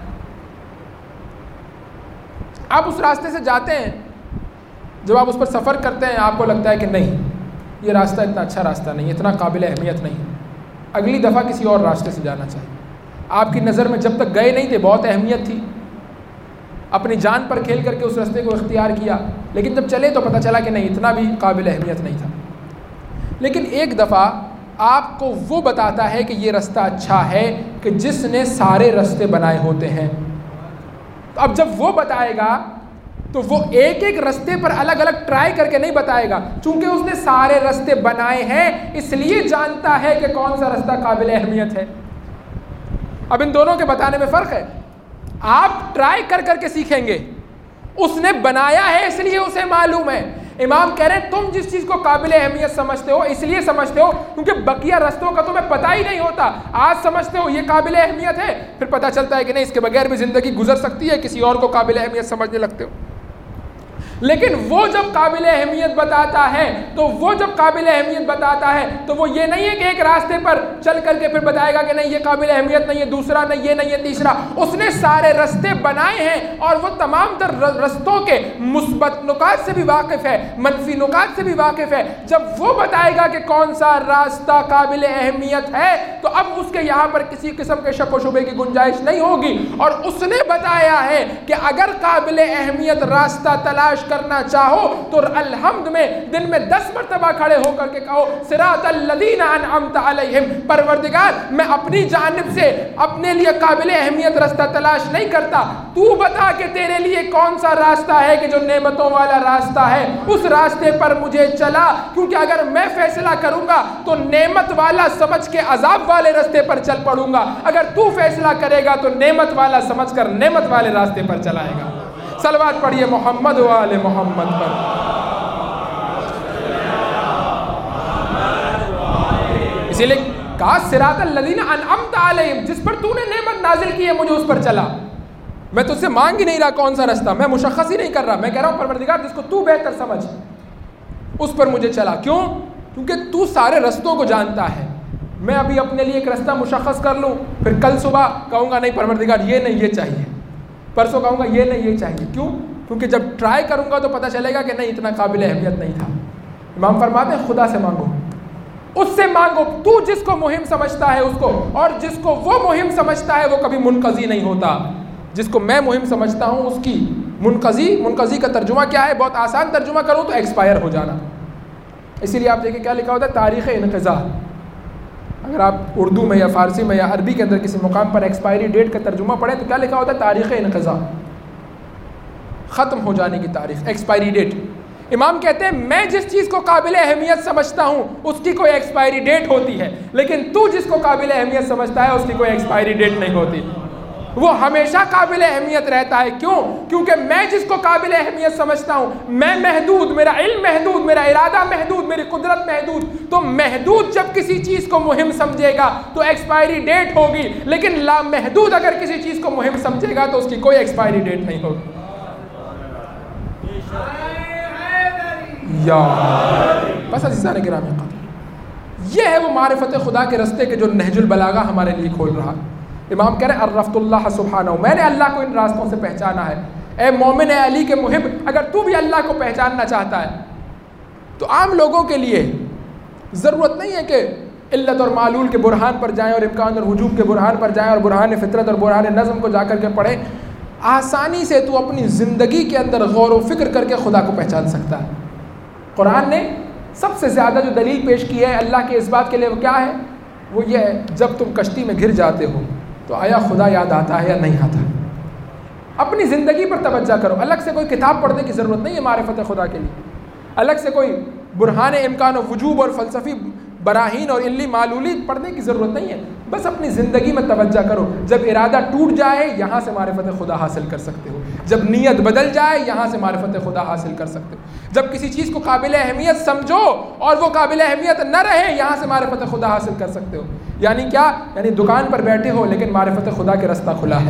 آپ اس راستے سے جاتے ہیں، جب آپ اس پر سفر کرتے ہیں آپ کو لگتا ہے کہ نہیں یہ راستہ اتنا اچھا راستہ نہیں، اتنا قابل اہمیت نہیں، اگلی دفعہ کسی اور راستے سے جانا چاہیے۔ آپ کی نظر میں جب تک گئے نہیں تھے بہت اہمیت تھی، اپنی جان پر کھیل کر کے اس راستے کو اختیار کیا، لیکن جب چلے تو پتہ چلا کہ نہیں اتنا بھی قابل اہمیت نہیں تھا۔ لیکن ایک دفعہ آپ کو وہ بتاتا ہے کہ یہ راستہ اچھا ہے کہ جس نے سارے راستے بنائے ہوتے ہیں۔ اب جب وہ بتائے گا تو وہ ایک ایک راستے پر الگ الگ ٹرائی کر کے نہیں بتائے گا، چونکہ اس نے سارے راستے بنائے ہیں اس لیے جانتا ہے کہ کون سا راستہ قابل اہمیت ہے۔ اب ان دونوں کے بتانے میں فرق ہے، آپ ٹرائی کر کر کے سیکھیں گے، اس نے بنایا ہے اس لیے اسے معلوم ہے۔ امام کہہ رہے ہیں تم جس چیز کو قابل اہمیت سمجھتے ہو اس لیے سمجھتے ہو کیونکہ بقیہ رستوں کا تمہیں پتہ ہی نہیں ہوتا، آج سمجھتے ہو یہ قابل اہمیت ہے، پھر پتہ چلتا ہے کہ نہیں اس کے بغیر بھی زندگی گزر سکتی ہے، کسی اور کو قابل اہمیت سمجھنے لگتے ہو۔ لیکن وہ جب قابل اہمیت بتاتا ہے تو وہ یہ نہیں ہے کہ ایک راستے پر چل کر کے پھر بتائے گا کہ نہیں یہ قابل اہمیت نہیں ہے، دوسرا نہیں، یہ نہیں ہے، تیسرا۔ اس نے سارے راستے بنائے ہیں اور وہ تمام تر رستوں کے مثبت نکات سے بھی واقف ہے، منفی نکات سے بھی واقف ہے۔ جب وہ بتائے گا کہ کون سا راستہ قابل اہمیت ہے تو اب اس کے یہاں پر کسی قسم کے شک و شبے کی گنجائش نہیں ہوگی، اور اس نے بتایا ہے کہ اگر قابل اہمیت راستہ تلاش کرنا چاہو تو الحمد میں دن میں 10 مرتبہ کھڑے ہو کر کے کہو صراط الذین انعمت علیہم، پروردگار میں اپنی جانب سے اپنے لیے قابل اہمیت راستہ تلاش نہیں کرتا، تو بتا کہ تیرے لیے کون سا راستہ ہے کہ جو نعمتوں والا راستہ ہے، اس راستے پر مجھے چلا، کیونکہ اگر میں فیصلہ کروں گا تو نعمت والا سمجھ کے عذاب والے راستے پر چل پڑوں گا، اگر تو فیصلہ کرے گا تو نعمت والا سمجھ کر نعمت والے راستے پر چلائے گا۔ صلوات پڑھیے محمد و آل محمد پر۔ اسی لیے کہا صراط الذین انعمت علیہم، جس پر تو نے نعمت نازل کی ہے مجھے اس پر چلا۔ میں تجھ سے مانگ ہی نہیں رہا کون سا راستہ، میں مشخص ہی نہیں کر رہا، میں کہہ رہا ہوں پروردگار جس کو تو بہتر سمجھ اس پر مجھے چلا۔ کیوں؟ کیونکہ تو سارے رستوں کو جانتا ہے۔ میں ابھی اپنے لیے ایک راستہ مشخص کر لوں، پھر کل صبح کہوں گا نہیں پروردگار یہ نہیں یہ چاہیے، پرسوں کہوں گا یہ نہیں یہ چاہیے۔ کیوں؟ کیونکہ جب ٹرائی کروں گا تو پتہ چلے گا کہ نہیں اتنا قابل اہمیت نہیں تھا۔ امام فرماتے ہیں خدا سے مانگو، اس سے مانگو، تو جس کو مہم سمجھتا ہے اس کو، اور جس کو وہ مہم سمجھتا ہے وہ کبھی منقضی نہیں ہوتا۔ جس کو میں مہم سمجھتا ہوں اس کی منقضی کا ترجمہ کیا ہے؟ بہت آسان ترجمہ کروں تو ایکسپائر ہو جانا۔ اسی لیے آپ دیکھیں کیا لکھا ہوتا ہے تاریخ انقضاء، اگر آپ اردو میں یا فارسی میں یا عربی کے اندر کسی مقام پر ایکسپائری ڈیٹ کا ترجمہ پڑھیں تو کیا لکھا ہوتا ہے؟ تاریخ انقضاء، ختم ہو جانے کی تاریخ، ایکسپائری ڈیٹ۔ امام کہتے ہیں میں جس چیز کو قابل اہمیت سمجھتا ہوں اس کی کوئی ایکسپائری ڈیٹ ہوتی ہے، لیکن تو جس کو قابل اہمیت سمجھتا ہے اس کی کوئی ایکسپائری ڈیٹ نہیں ہوتی، وہ ہمیشہ قابل اہمیت رہتا ہے۔ کیوں؟ کیونکہ میں جس کو قابل اہمیت سمجھتا ہوں میں محدود، میرا علم محدود، میرا ارادہ محدود، میری قدرت محدود، تو محدود جب کسی چیز کو مہم سمجھے گا تو ایکسپائری ڈیٹ ہوگی، لیکن لامحدود اگر کسی چیز کو مہم سمجھے گا تو اس کی کوئی ایکسپائری ڈیٹ نہیں ہوگی۔ یا بس عزیزان گرامی قدر، یہ ہے وہ معرفت خدا کے رستے کے جو نہج البلاغہ ہمارے لیے کھول رہا۔ امام کہہ رہے عرفت اللہ سبحانہ، میں نے اللہ کو ان راستوں سے پہچانا ہے۔ اے مومن، اے علی کے محب، اگر تو بھی اللہ کو پہچاننا چاہتا ہے تو عام لوگوں کے لیے ضرورت نہیں ہے کہ علت اور معلول کے برہان پر جائیں اور امکان اور وجوب کے برہان پر جائیں اور برہان فطرت اور برہان نظم کو جا کر کے پڑھیں۔ آسانی سے تو اپنی زندگی کے اندر غور و فکر کر کے خدا کو پہچان سکتا ہے۔ قرآن نے سب سے زیادہ جو دلیل پیش کی ہے اللہ کے اس بات کے لیے وہ کیا ہے؟ وہ یہ ہے جب تم کشتی میں گر جاتے ہو تو آیا خدا یاد آتا ہے یا نہیں آتا؟ اپنی زندگی پر توجہ کرو، الگ سے کوئی کتاب پڑھنے کی ضرورت نہیں ہے معرفت خدا کے لیے، الگ سے کوئی برہان امکان و وجوب اور فلسفی براہین اور علی معلولی پڑھنے کی ضرورت نہیں ہے، بس اپنی زندگی میں توجہ کرو۔ جب ارادہ ٹوٹ جائے یہاں سے معرفت خدا حاصل کر سکتے ہو، جب نیت بدل جائے یہاں سے معرفت خدا حاصل کر سکتے ہو، جب کسی چیز کو قابل اہمیت سمجھو اور وہ قابل اہمیت نہ رہے یہاں سے معرفت خدا حاصل کر سکتے ہو۔ یعنی کیا؟ یعنی دکان پر بیٹھے ہو لیکن معرفت خدا کے راستہ کھلا ہے،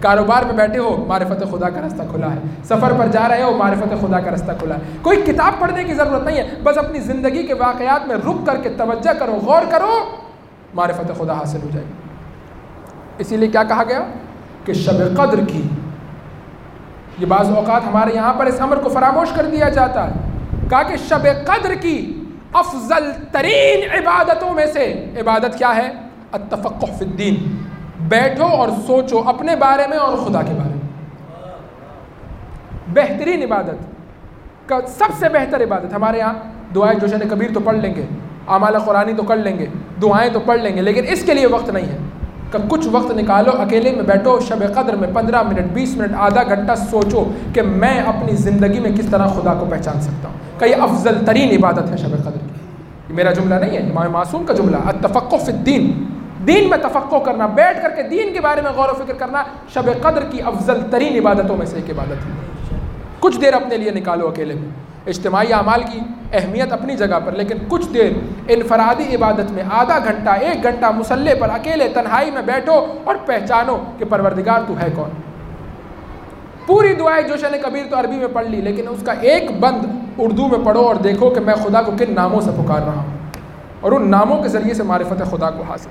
کاروبار میں بیٹھے ہو، معرفت خدا کا رستہ کھلا ہے. سفر پر جا رہے ہو، معرفت خدا کا رستہ کھلا ہے. کوئی کتاب پڑھنے کی ضرورت نہیں ہے، بس اپنی زندگی کے واقعات میں رک کر کے توجہ کرو، غور کرو، معرفت خدا حاصل ہو جائے گی. اسی لیے کیا کہا گیا کہ شب قدر کی، یہ بعض اوقات ہمارے یہاں پر اس امر کو فراموش کر دیا جاتا ہے. کہا کہ شب قدر کی افضل ترین عبادتوں میں سے عبادت کیا ہے؟ التفقہ فی الدین. بیٹھو اور سوچو اپنے بارے میں اور خدا کے بارے میں. بہترین عبادت کا سب سے بہتر عبادت ہمارے یہاں دعائیں جوشن کبیر تو پڑھ لیں گے، اعمال قرآنی تو کر لیں گے، دعائیں تو پڑھ لیں گے، لیکن اس کے لیے وقت نہیں ہے کہ کچھ وقت نکالو، اکیلے میں بیٹھو، شب قدر میں 15 منٹ 20 منٹ آدھا گھنٹہ سوچو کہ میں اپنی زندگی میں کس طرح خدا کو پہچان سکتا ہوں. کہ یہ افضل ترین عبادت ہے شب قدر کی. یہ میرا جملہ نہیں ہے، امام معصوم کا جملہ. التفقہ فی الدین، دین میں تفقہ کرنا، بیٹھ کر کے دین کے بارے میں غور و فکر کرنا شب قدر کی افضل ترین عبادتوں میں سے ایک عبادت ہے. کچھ دیر اپنے لیے نکالو اکیلے میں. اجتماعی اعمال کی اہمیت اپنی جگہ پر، لیکن کچھ دیر انفرادی عبادت میں آدھا گھنٹہ 1 گھنٹہ مصلی پر اکیلے تنہائی میں بیٹھو اور پہچانو کہ پروردگار تو ہے کون. پوری دعائیں جوشن کبیر تو عربی میں پڑھ لی، لیکن اس کا ایک بند اردو میں پڑھو اور دیکھو کہ میں خدا کو کن ناموں سے پکار رہا ہوں، اور ان ناموں کے ذریعے سے معرفت خدا کو حاصل.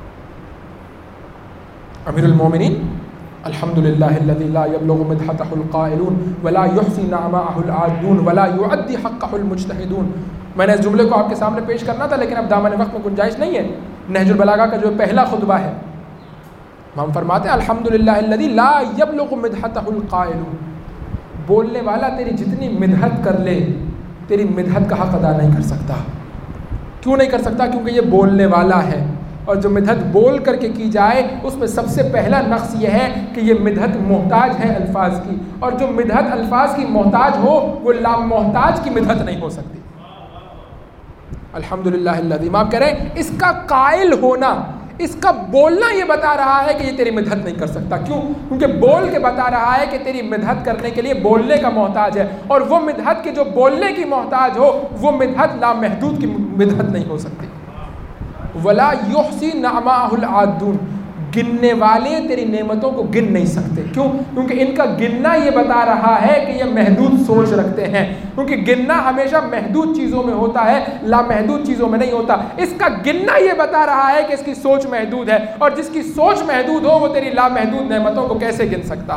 امیر المومنین الحمدللہ الذی لا یبلغ مدحتہ القائلون ولا یحصی نعماءہ العادون ولا یعدی حقہ المجتہدون. میں نے اس جملے کو آپ کے سامنے پیش کرنا تھا، لیکن اب دامن وقت میں گنجائش نہیں ہے. نہج البلاغہ کا جو پہلا خطبہ ہے، ہم فرماتے ہیں الحمدللہ الذی لا یبلغ مدحتہ القائلون. بولنے والا تیری جتنی مدحت کر لے، تیری مدحت کا حق ادا نہیں کر سکتا. کیوں نہیں کر سکتا؟ کیونکہ یہ بولنے والا ہے، اور جو مدحت بول کر کے کی جائے اس میں سب سے پہلا نقص یہ ہے کہ یہ مدحت محتاج ہے الفاظ کی، اور جو مدحت الفاظ کی محتاج ہو وہ لام محتاج کی مدحت نہیں ہو سکتی. الحمدللہ الذی، آپ کہہ رہے ہیں اس کا قائل ہونا، اس کا بولنا یہ بتا رہا ہے کہ یہ تیری مدحت نہیں کر سکتا. کیوں؟ کیونکہ بول کے بتا رہا ہے کہ تیری مدحت کرنے کے لیے بولنے کا محتاج ہے، اور وہ مدحت کے جو بولنے کی محتاج ہو وہ مدحت لامحدود کی مدحت نہیں ہو سکتی. ولا یحصی نعماءہ العادون، گننے والے تیری نعمتوں کو گن نہیں سکتے. کیوں؟ کیونکہ ان کا گننا یہ بتا رہا ہے کہ یہ محدود سوچ رکھتے ہیں، کیونکہ گننا ہمیشہ محدود چیزوں میں ہوتا ہے، لامحدود چیزوں میں نہیں ہوتا. اس کا گننا یہ بتا رہا ہے کہ اس کی سوچ محدود ہے، اور جس کی سوچ محدود ہو وہ تیری لامحدود نعمتوں کو کیسے گن سکتا.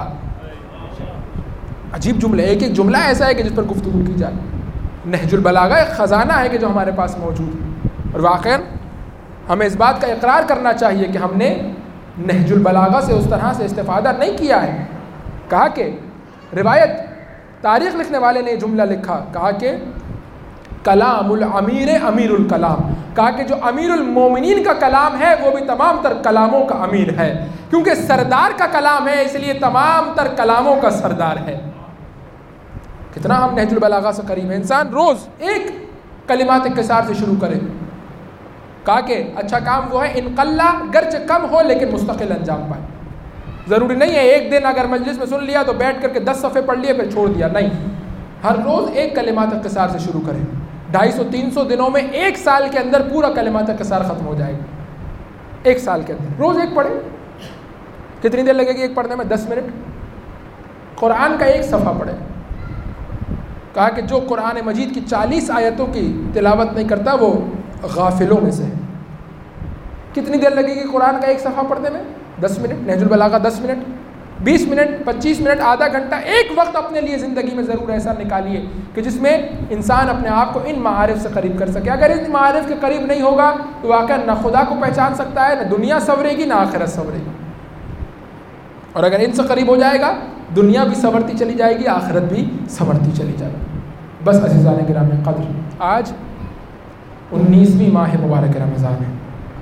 عجیب جملہ، ایک ایک جملہ ایسا ہے کہ جس پر گفتگو کی جائے. نہج البلاغہ ایک خزانہ ہے کہ جو ہمارے پاس موجود ہے، اور واقعاً ہمیں اس بات کا اقرار کرنا چاہیے کہ ہم نے نہج البلاغہ سے اس طرح سے استفادہ نہیں کیا ہے. کہا کہ روایت تاریخ لکھنے والے نے جملہ لکھا، کہا کہ کلام الامیر امیر الکلام. کہا کہ جو امیر المومنین کا کلام ہے وہ بھی تمام تر کلاموں کا امیر ہے، کیونکہ سردار کا کلام ہے اس لیے تمام تر کلاموں کا سردار ہے. کتنا ہم نہج البلاغہ سے قریب ہیں. انسان روز ایک کلمات انکسار سے شروع کرے. کہا کہ اچھا کام وہ ہے انقلہ، گرچہ کم ہو لیکن مستقل انجام پائے. ضروری نہیں ہے ایک دن اگر مجلس میں سن لیا تو بیٹھ کر کے 10 صفحے پڑھ لیے پھر چھوڑ دیا، نہیں. ہر روز ایک کلمات انکسار سے شروع کریں. 250-300 دنوں میں 1 سال کے اندر پورا کلمات انکسار ختم ہو جائے گا. 1 سال کے اندر روز ایک پڑھیں. کتنی دیر لگے گی ایک پڑھنے میں؟ 10 منٹ. قرآن کا ایک صفحہ پڑھیں. کہا کہ جو قرآن مجید کی 40 آیتوں کی تلاوت نہیں کرتا وہ غافلوں میں سے ہے. کتنی دیر لگے گی قرآن کا ایک صفحہ پڑھنے میں؟ 10 منٹ. نہج البلاغہ 10 منٹ، 20 منٹ، 25 منٹ، آدھا گھنٹہ. ایک وقت اپنے لیے زندگی میں ضرور ایسا نکالیے کہ جس میں انسان اپنے آپ کو ان معارف سے قریب کر سکے. اگر ان معارف کے قریب نہیں ہوگا تو واقعا نہ خدا کو پہچان سکتا ہے، نہ دنیا سنورے گی، نہ آخرت سنورے گی. اور اگر ان سے قریب ہو جائے گا دنیا بھی سنورتی چلی جائے گی، آخرت بھی سنورتی چلی جائے گی. بس عزیزان گرامی قدر، آج 19ویں ماہ مبارک رمضان ہے.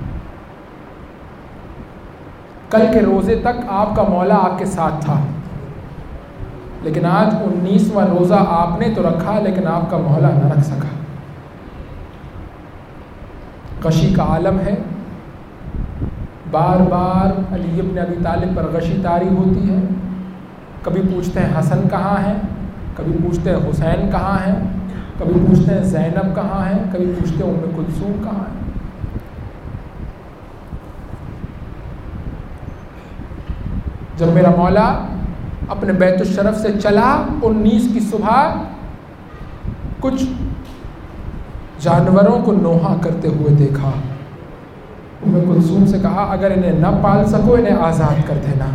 کل کے روزے تک آپ کا مولا آپ کے ساتھ تھا، لیکن آج 19واں روزہ آپ نے تو رکھا لیکن آپ کا مولا نہ رکھ سکا. غشی کا عالم ہے. بار بار علی ابن ابی طالب پر غشی طاری ہوتی ہے. کبھی پوچھتے ہیں حسن کہاں ہے، کبھی پوچھتے ہیں حسین کہاں ہے، کبھی پوچھتے ہیں زینب کہاں ہے، کبھی پوچھتے ہیں ام کلثوم کہاں ہے. جب میرا مولا اپنے بیت الشرف سے چلا 19 کی صبح کچھ جانوروں کو نوحہ کرتے ہوئے دیکھا. کلثوم سے کہا اگر انہیں نہ پال سکو انہیں آزاد کر دینا.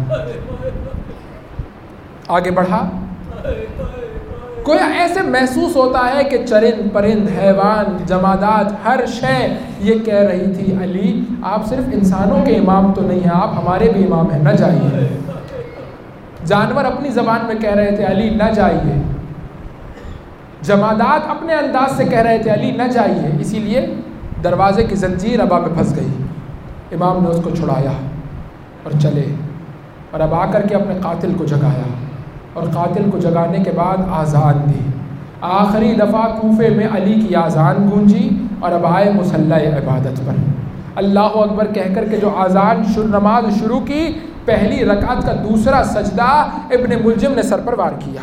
آگے بڑھا. کوئی ایسے محسوس ہوتا ہے کہ چرند پرند حیوان جمادات ہر شے یہ کہہ رہی تھی علی آپ صرف انسانوں کے امام تو نہیں ہیں آپ ہمارے بھی امام ہیں نہ جائیے. جانور اپنی زبان میں کہہ رہے تھے علی نہ جائیے. جمادات اپنے انداز سے کہہ رہے تھے علی نہ جائیے. اسی لیے دروازے کی زنجیر ابا میں پھنس گئی. امام نے اس کو چھڑایا اور چلے اور اب آ کر کے اپنے قاتل کو جگایا اور قاتل کو جگانے کے بعد آذان دی. آخری دفعہ کوفے میں علی کی آذان گونجی اور اب آئے مصلی عبادت پر. اللہ اکبر کہہ کر کے جو آذان نماز شروع کی پہلی رکعت کا دوسرا سجدہ ابن ملجم نے سر پر وار کیا.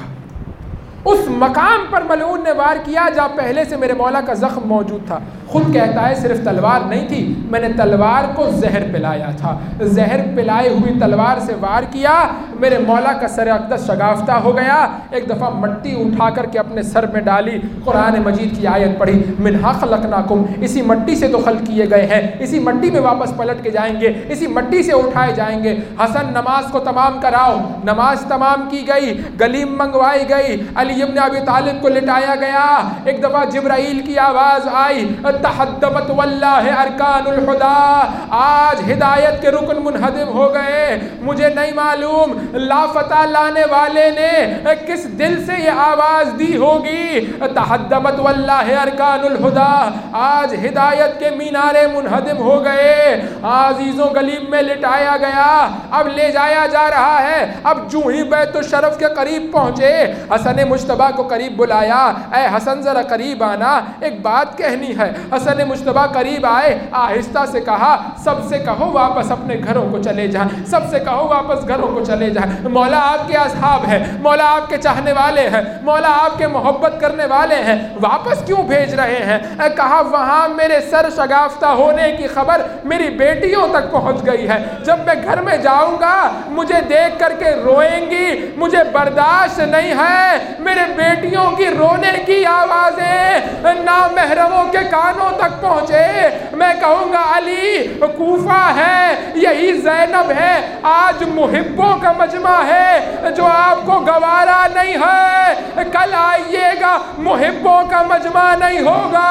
اس مقام پر ملعون نے وار کیا جہاں پہلے سے میرے مولا کا زخم موجود تھا. خود کہتا ہے صرف تلوار نہیں تھی میں نے تلوار کو زہر پلایا تھا. زہر پلائے ہوئی تلوار سے وار کیا میرے مولا کا سر اقدس شگافتہ ہو گیا. ایک دفعہ مٹی اٹھا کر کے اپنے سر میں ڈالی قرآن مجید کی آیت پڑھی منہا خلقناکم اسی مٹی سے تو خلق کیے گئے ہیں اسی مٹی میں واپس پلٹ کے جائیں گے اسی مٹی سے اٹھائے جائیں گے. حسن نماز کو تمام کراؤ. نماز تمام کی گئی گلیم منگوائی گئی علی ابن ابی طالب کو لٹایا گیا. ایک دفعہ جبرائیل کی آواز آئی تحدمت واللہ ارکان الہدی آج ہدایت کے رکن منہدم ہو گئے. مجھے نہیں معلوم لافتہ لانے والے نے کس دل سے یہ آواز دی ہوگی تحدمت واللہ ارکان الہدی آج ہدایت کے مینارے منہدم ہو گئے. عزیزوں گلیم میں لٹایا گیا. اب لے جایا جا رہا ہے. اب جو ہی بیت الشرف کے قریب پہنچے حسن مجتبیٰ کو قریب بلایا. اے حسن ذرا قریب آنا ایک بات کہنی ہے. حسن مجتبیٰ قریب آئے آہستہ سے کہا سب سے کہو واپس اپنے گھروں کو چلے جائیں سب سے کہو واپس گھروں کو چلے جائیں. مولا آپ کے اصحاب ہیں مولا آپ کے چاہنے والے ہیں مولا آپ کے محبت کرنے والے ہیں واپس کیوں بھیج رہے ہیں. کہا وہاں میرے سر شگافتہ ہونے کی خبر میری بیٹیوں تک پہنچ گئی ہے. جب میں گھر میں جاؤں گا مجھے دیکھ کر کے روئیں گی مجھے برداشت نہیں ہے. میرے بیٹیوں کی رونے کی آوازیں نامحرموں کے کانوں تک پہنچے. میں کہوں گا علی کوفہ ہے یہی زینب ہے آج محبوں کا مجمع ہے جو آپ کو گوارا نہیں ہے. کل آئیے گا محبوں کا مجمع نہیں ہوگا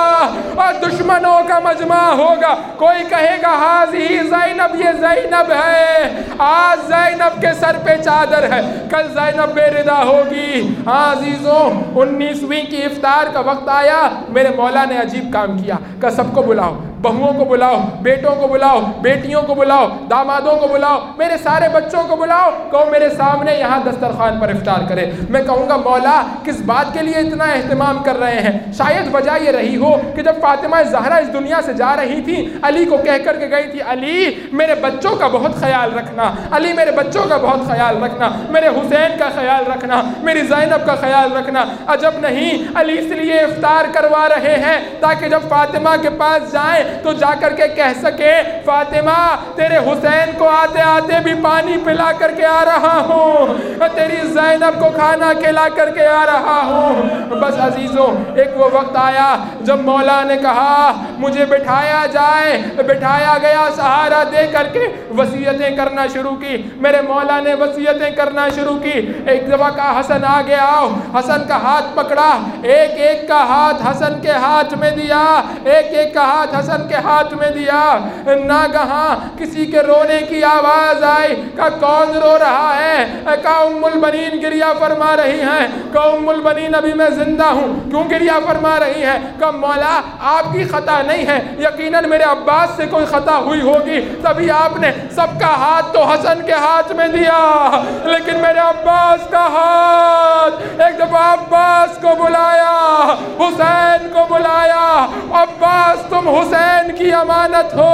اور دشمنوں کا مجمع ہوگا. کوئی کہے گا حاضی زینب یہ زینب ہے آج زینب کے سر پہ چادر ہے کل زینب بے ردا ہوگی. عزیزوں 19ویں کی افطار کا وقت آیا. میرے مولا نے عجیب کام کیا کہ سب کو بلاؤ بہوؤں کو بلاؤ بیٹوں کو بلاؤ بیٹیوں کو بلاؤ دامادوں کو بلاؤ میرے سارے بچوں کو بلاؤ کہو میرے سامنے یہاں دسترخوان پر افطار کرے. میں کہوں گا مولا کس بات کے لیے اتنا اہتمام کر رہے ہیں. شاید وجہ یہ رہی ہو کہ جب فاطمہ زہرا اس دنیا سے جا رہی تھی علی کو کہہ کر کے گئی تھی علی میرے بچوں کا بہت خیال رکھنا علی میرے بچوں کا بہت خیال رکھنا میرے حسین کا خیال رکھنا میری زینب کا خیال رکھنا. عجب نہیں علی اس لیے افطار کروا رہے ہیں تاکہ جب فاطمہ کے پاس جائیں تو جا کر کے کہہ سکے فاطمہ تیرے حسین کو آتے آتے بھی پانی پلا کر کے آ رہا ہوں تیری زینب کو کھانا کھلا کر کے آ رہا ہوں. بس عزیزوں ایک وہ وقت آیا جب مولا نے کہا مجھے بٹھایا جائے. بٹھایا گیا سہارا دے کر کے وصیتیں کرنا شروع کی. میرے مولا نے وصیتیں کرنا شروع کی. ایک دفعہ کہا حسن آگے آؤ. حسن کا ہاتھ پکڑا ایک ایک کا ہاتھ حسن کے ہاتھ میں دیا ایک ایک کا ہاتھ حسن کے ہاتھ میں دیا. ناگہاں کسی کے رونے کی آواز آئی. کہا کون رو رہا ہے. کہا ام البنین گریہ فرما رہی ہیں. کہا ام البنین ابھی میں زندہ ہوں کیوں گریہ فرما رہی ہے. کہا مولا آپ کی خطا نہیں ہے یقیناً میرے عباس سے کوئی خطا ہوئی ہوگی تبھی آپ نے سب کا ہاتھ تو حسن کے ہاتھ میں دیا لیکن میرے عباس کا ہاتھ. ایک دفعہ عباس کو بلایا حسین کو بلایا. عباس تم حسین کی امانت ہو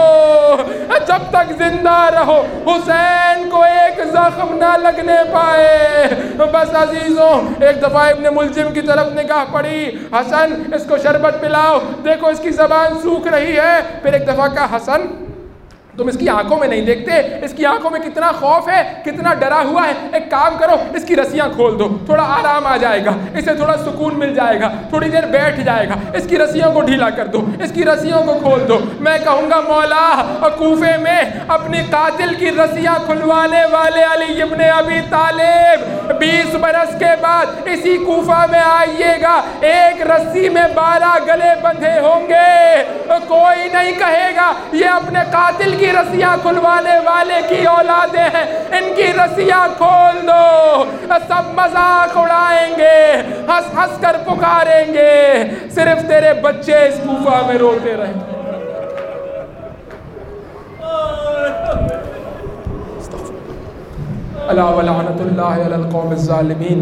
جب تک زندہ رہو حسین کو ایک زخم نہ لگنے پائے. بس عزیزوں ایک دفعہ ابن ملجم کی طرف نگاہ پڑی. حسن اس کو شربت پلاؤ دیکھو اس کی زبان سوکھ رہی ہے. پھر ایک دفعہ کہا حسن تم اس کی آنکھوں میں نہیں دیکھتے، اس کی آنکھوں میں کتنا خوف ہے، کتنا ڈرا ہوا ہے. ایک کام کرو، اس کی رسیاں کھول دو، تھوڑا آرام آ جائے گا، اسے تھوڑا سکون مل جائے گا، تھوڑی دیر بیٹھ جائے گا. اس کی رسیوں کو ڈھیلا کر دو، اس کی رسیوں کو کھول دو. میں کہوں گا مولا کوفے میں اپنی قاتل کی رسیاں کھلوانے والے علی ابن ابی طالب 20 برس کے بعد اسی کوفہ میں آئیے گا، ایک رسی میں 12 گلے بندھے ہوں گے. کوئی نہیں کہے گا یہ اپنے قاتل کی رسیاں کھلوانے والے کی اولادیں ہیں، ان کی رسیاں کھول دو. سب مذاق اڑائیں گے، ہنس ہنس کر پکاریں گے، صرف تیرے بچے اس کوفہ میں روتے رہیں گے. الا ولعنۃ اللہ علی القوم الظالمین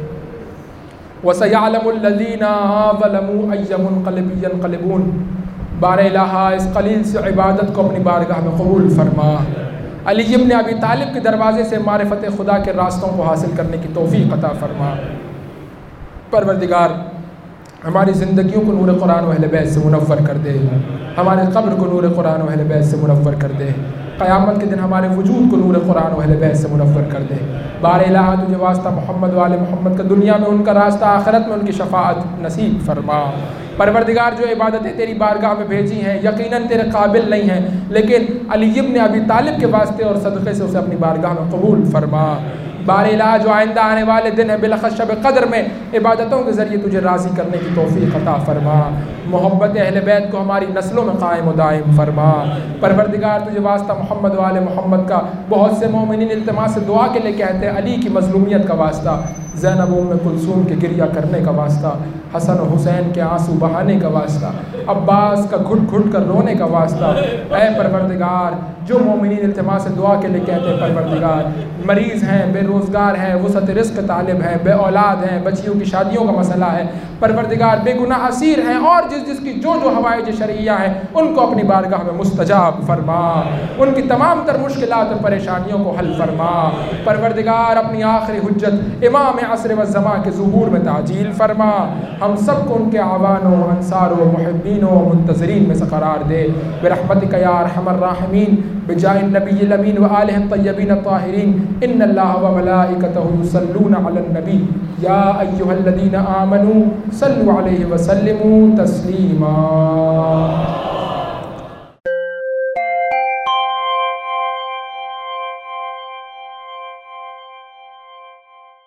وسيعلم الذین ظلموا ای منقلب ینقلبون. بار الہا اس قلیل سے عبادت کو اپنی بارگاہ میں قبول فرما. علی ابن ابی طالب کے دروازے سے معرفت خدا کے راستوں کو حاصل کرنے کی توفیق عطا فرما. پروردگار ہماری زندگیوں کو نور قرآن و اہل بیت سے منور کر دے، ہمارے قبر کو نور قرآن و اہل بیت سے منور کر دے، قیامت کے دن ہمارے وجود کو نور قرآن و اہل بیت سے منور کر دے. بار الہ تجھے واسطہ محمد و آل محمد کا دنیا میں ان کا راستہ، آخرت میں ان کی شفاعت نصیب فرما. پروردگار جو عبادتیں تیری بارگاہ میں بھیجی ہیں یقیناً تیرے قابل نہیں ہیں، لیکن علی ابن ابی طالب کے واسطے اور صدقے سے اسے اپنی بارگاہ میں قبول فرما. بار الہ جو آئندہ آنے والے دن ہے بالخص شب قدر میں عبادتوں کے ذریعے تجھے راضی کرنے کی توفیق عطا فرما. محبت اہل بیت کو ہماری نسلوں میں قائم و دائم فرما. پروردگار تجھے واسطہ محمد و آل محمد کا بہت سے مومنین التماس سے دعا کے لیے کہتے ہیں، علی کی مظلومیت کا واسطہ، زینب ام کلثوم کے گریہ کرنے کا واسطہ، حسن و حسین کے آنسو بہانے کا واسطہ، عباس کا گھٹ گھٹ کر رونے کا واسطہ. اے پروردگار جو مومنین التماس سے دعا کے لیے کہتے ہیں، پروردگار مریض ہیں، بے روزگار ہیں، وسعت رزق طالب ہیں، بے اولاد ہیں، بچیوں کی شادیوں کا مسئلہ ہے، پروردگار بے گناہ اسیر ہیں، اور جس کی جو حوائج شرعیہ ہیں ان کو اپنی بارگاہ میں مستجاب فرما، ان کی تمام تر مشکلات اور پریشانیوں کو حل فرما. پروردگار اپنی آخری حجت امام عصر و زمان کے ظہور میں تعجیل فرما. ہم سب کو ان کے اعوان و انصار و محبین و منتظرین میں سے قرار دے برحمتک یا ارحم الراحمین بجاہ النبی الامین و آلہ الطیبین الطاہرین. ان اللہ و ملائکتہ یصلون علی النبی یا ایھا الذین آمنوا صلوا علیہ وسلموا تسلیما.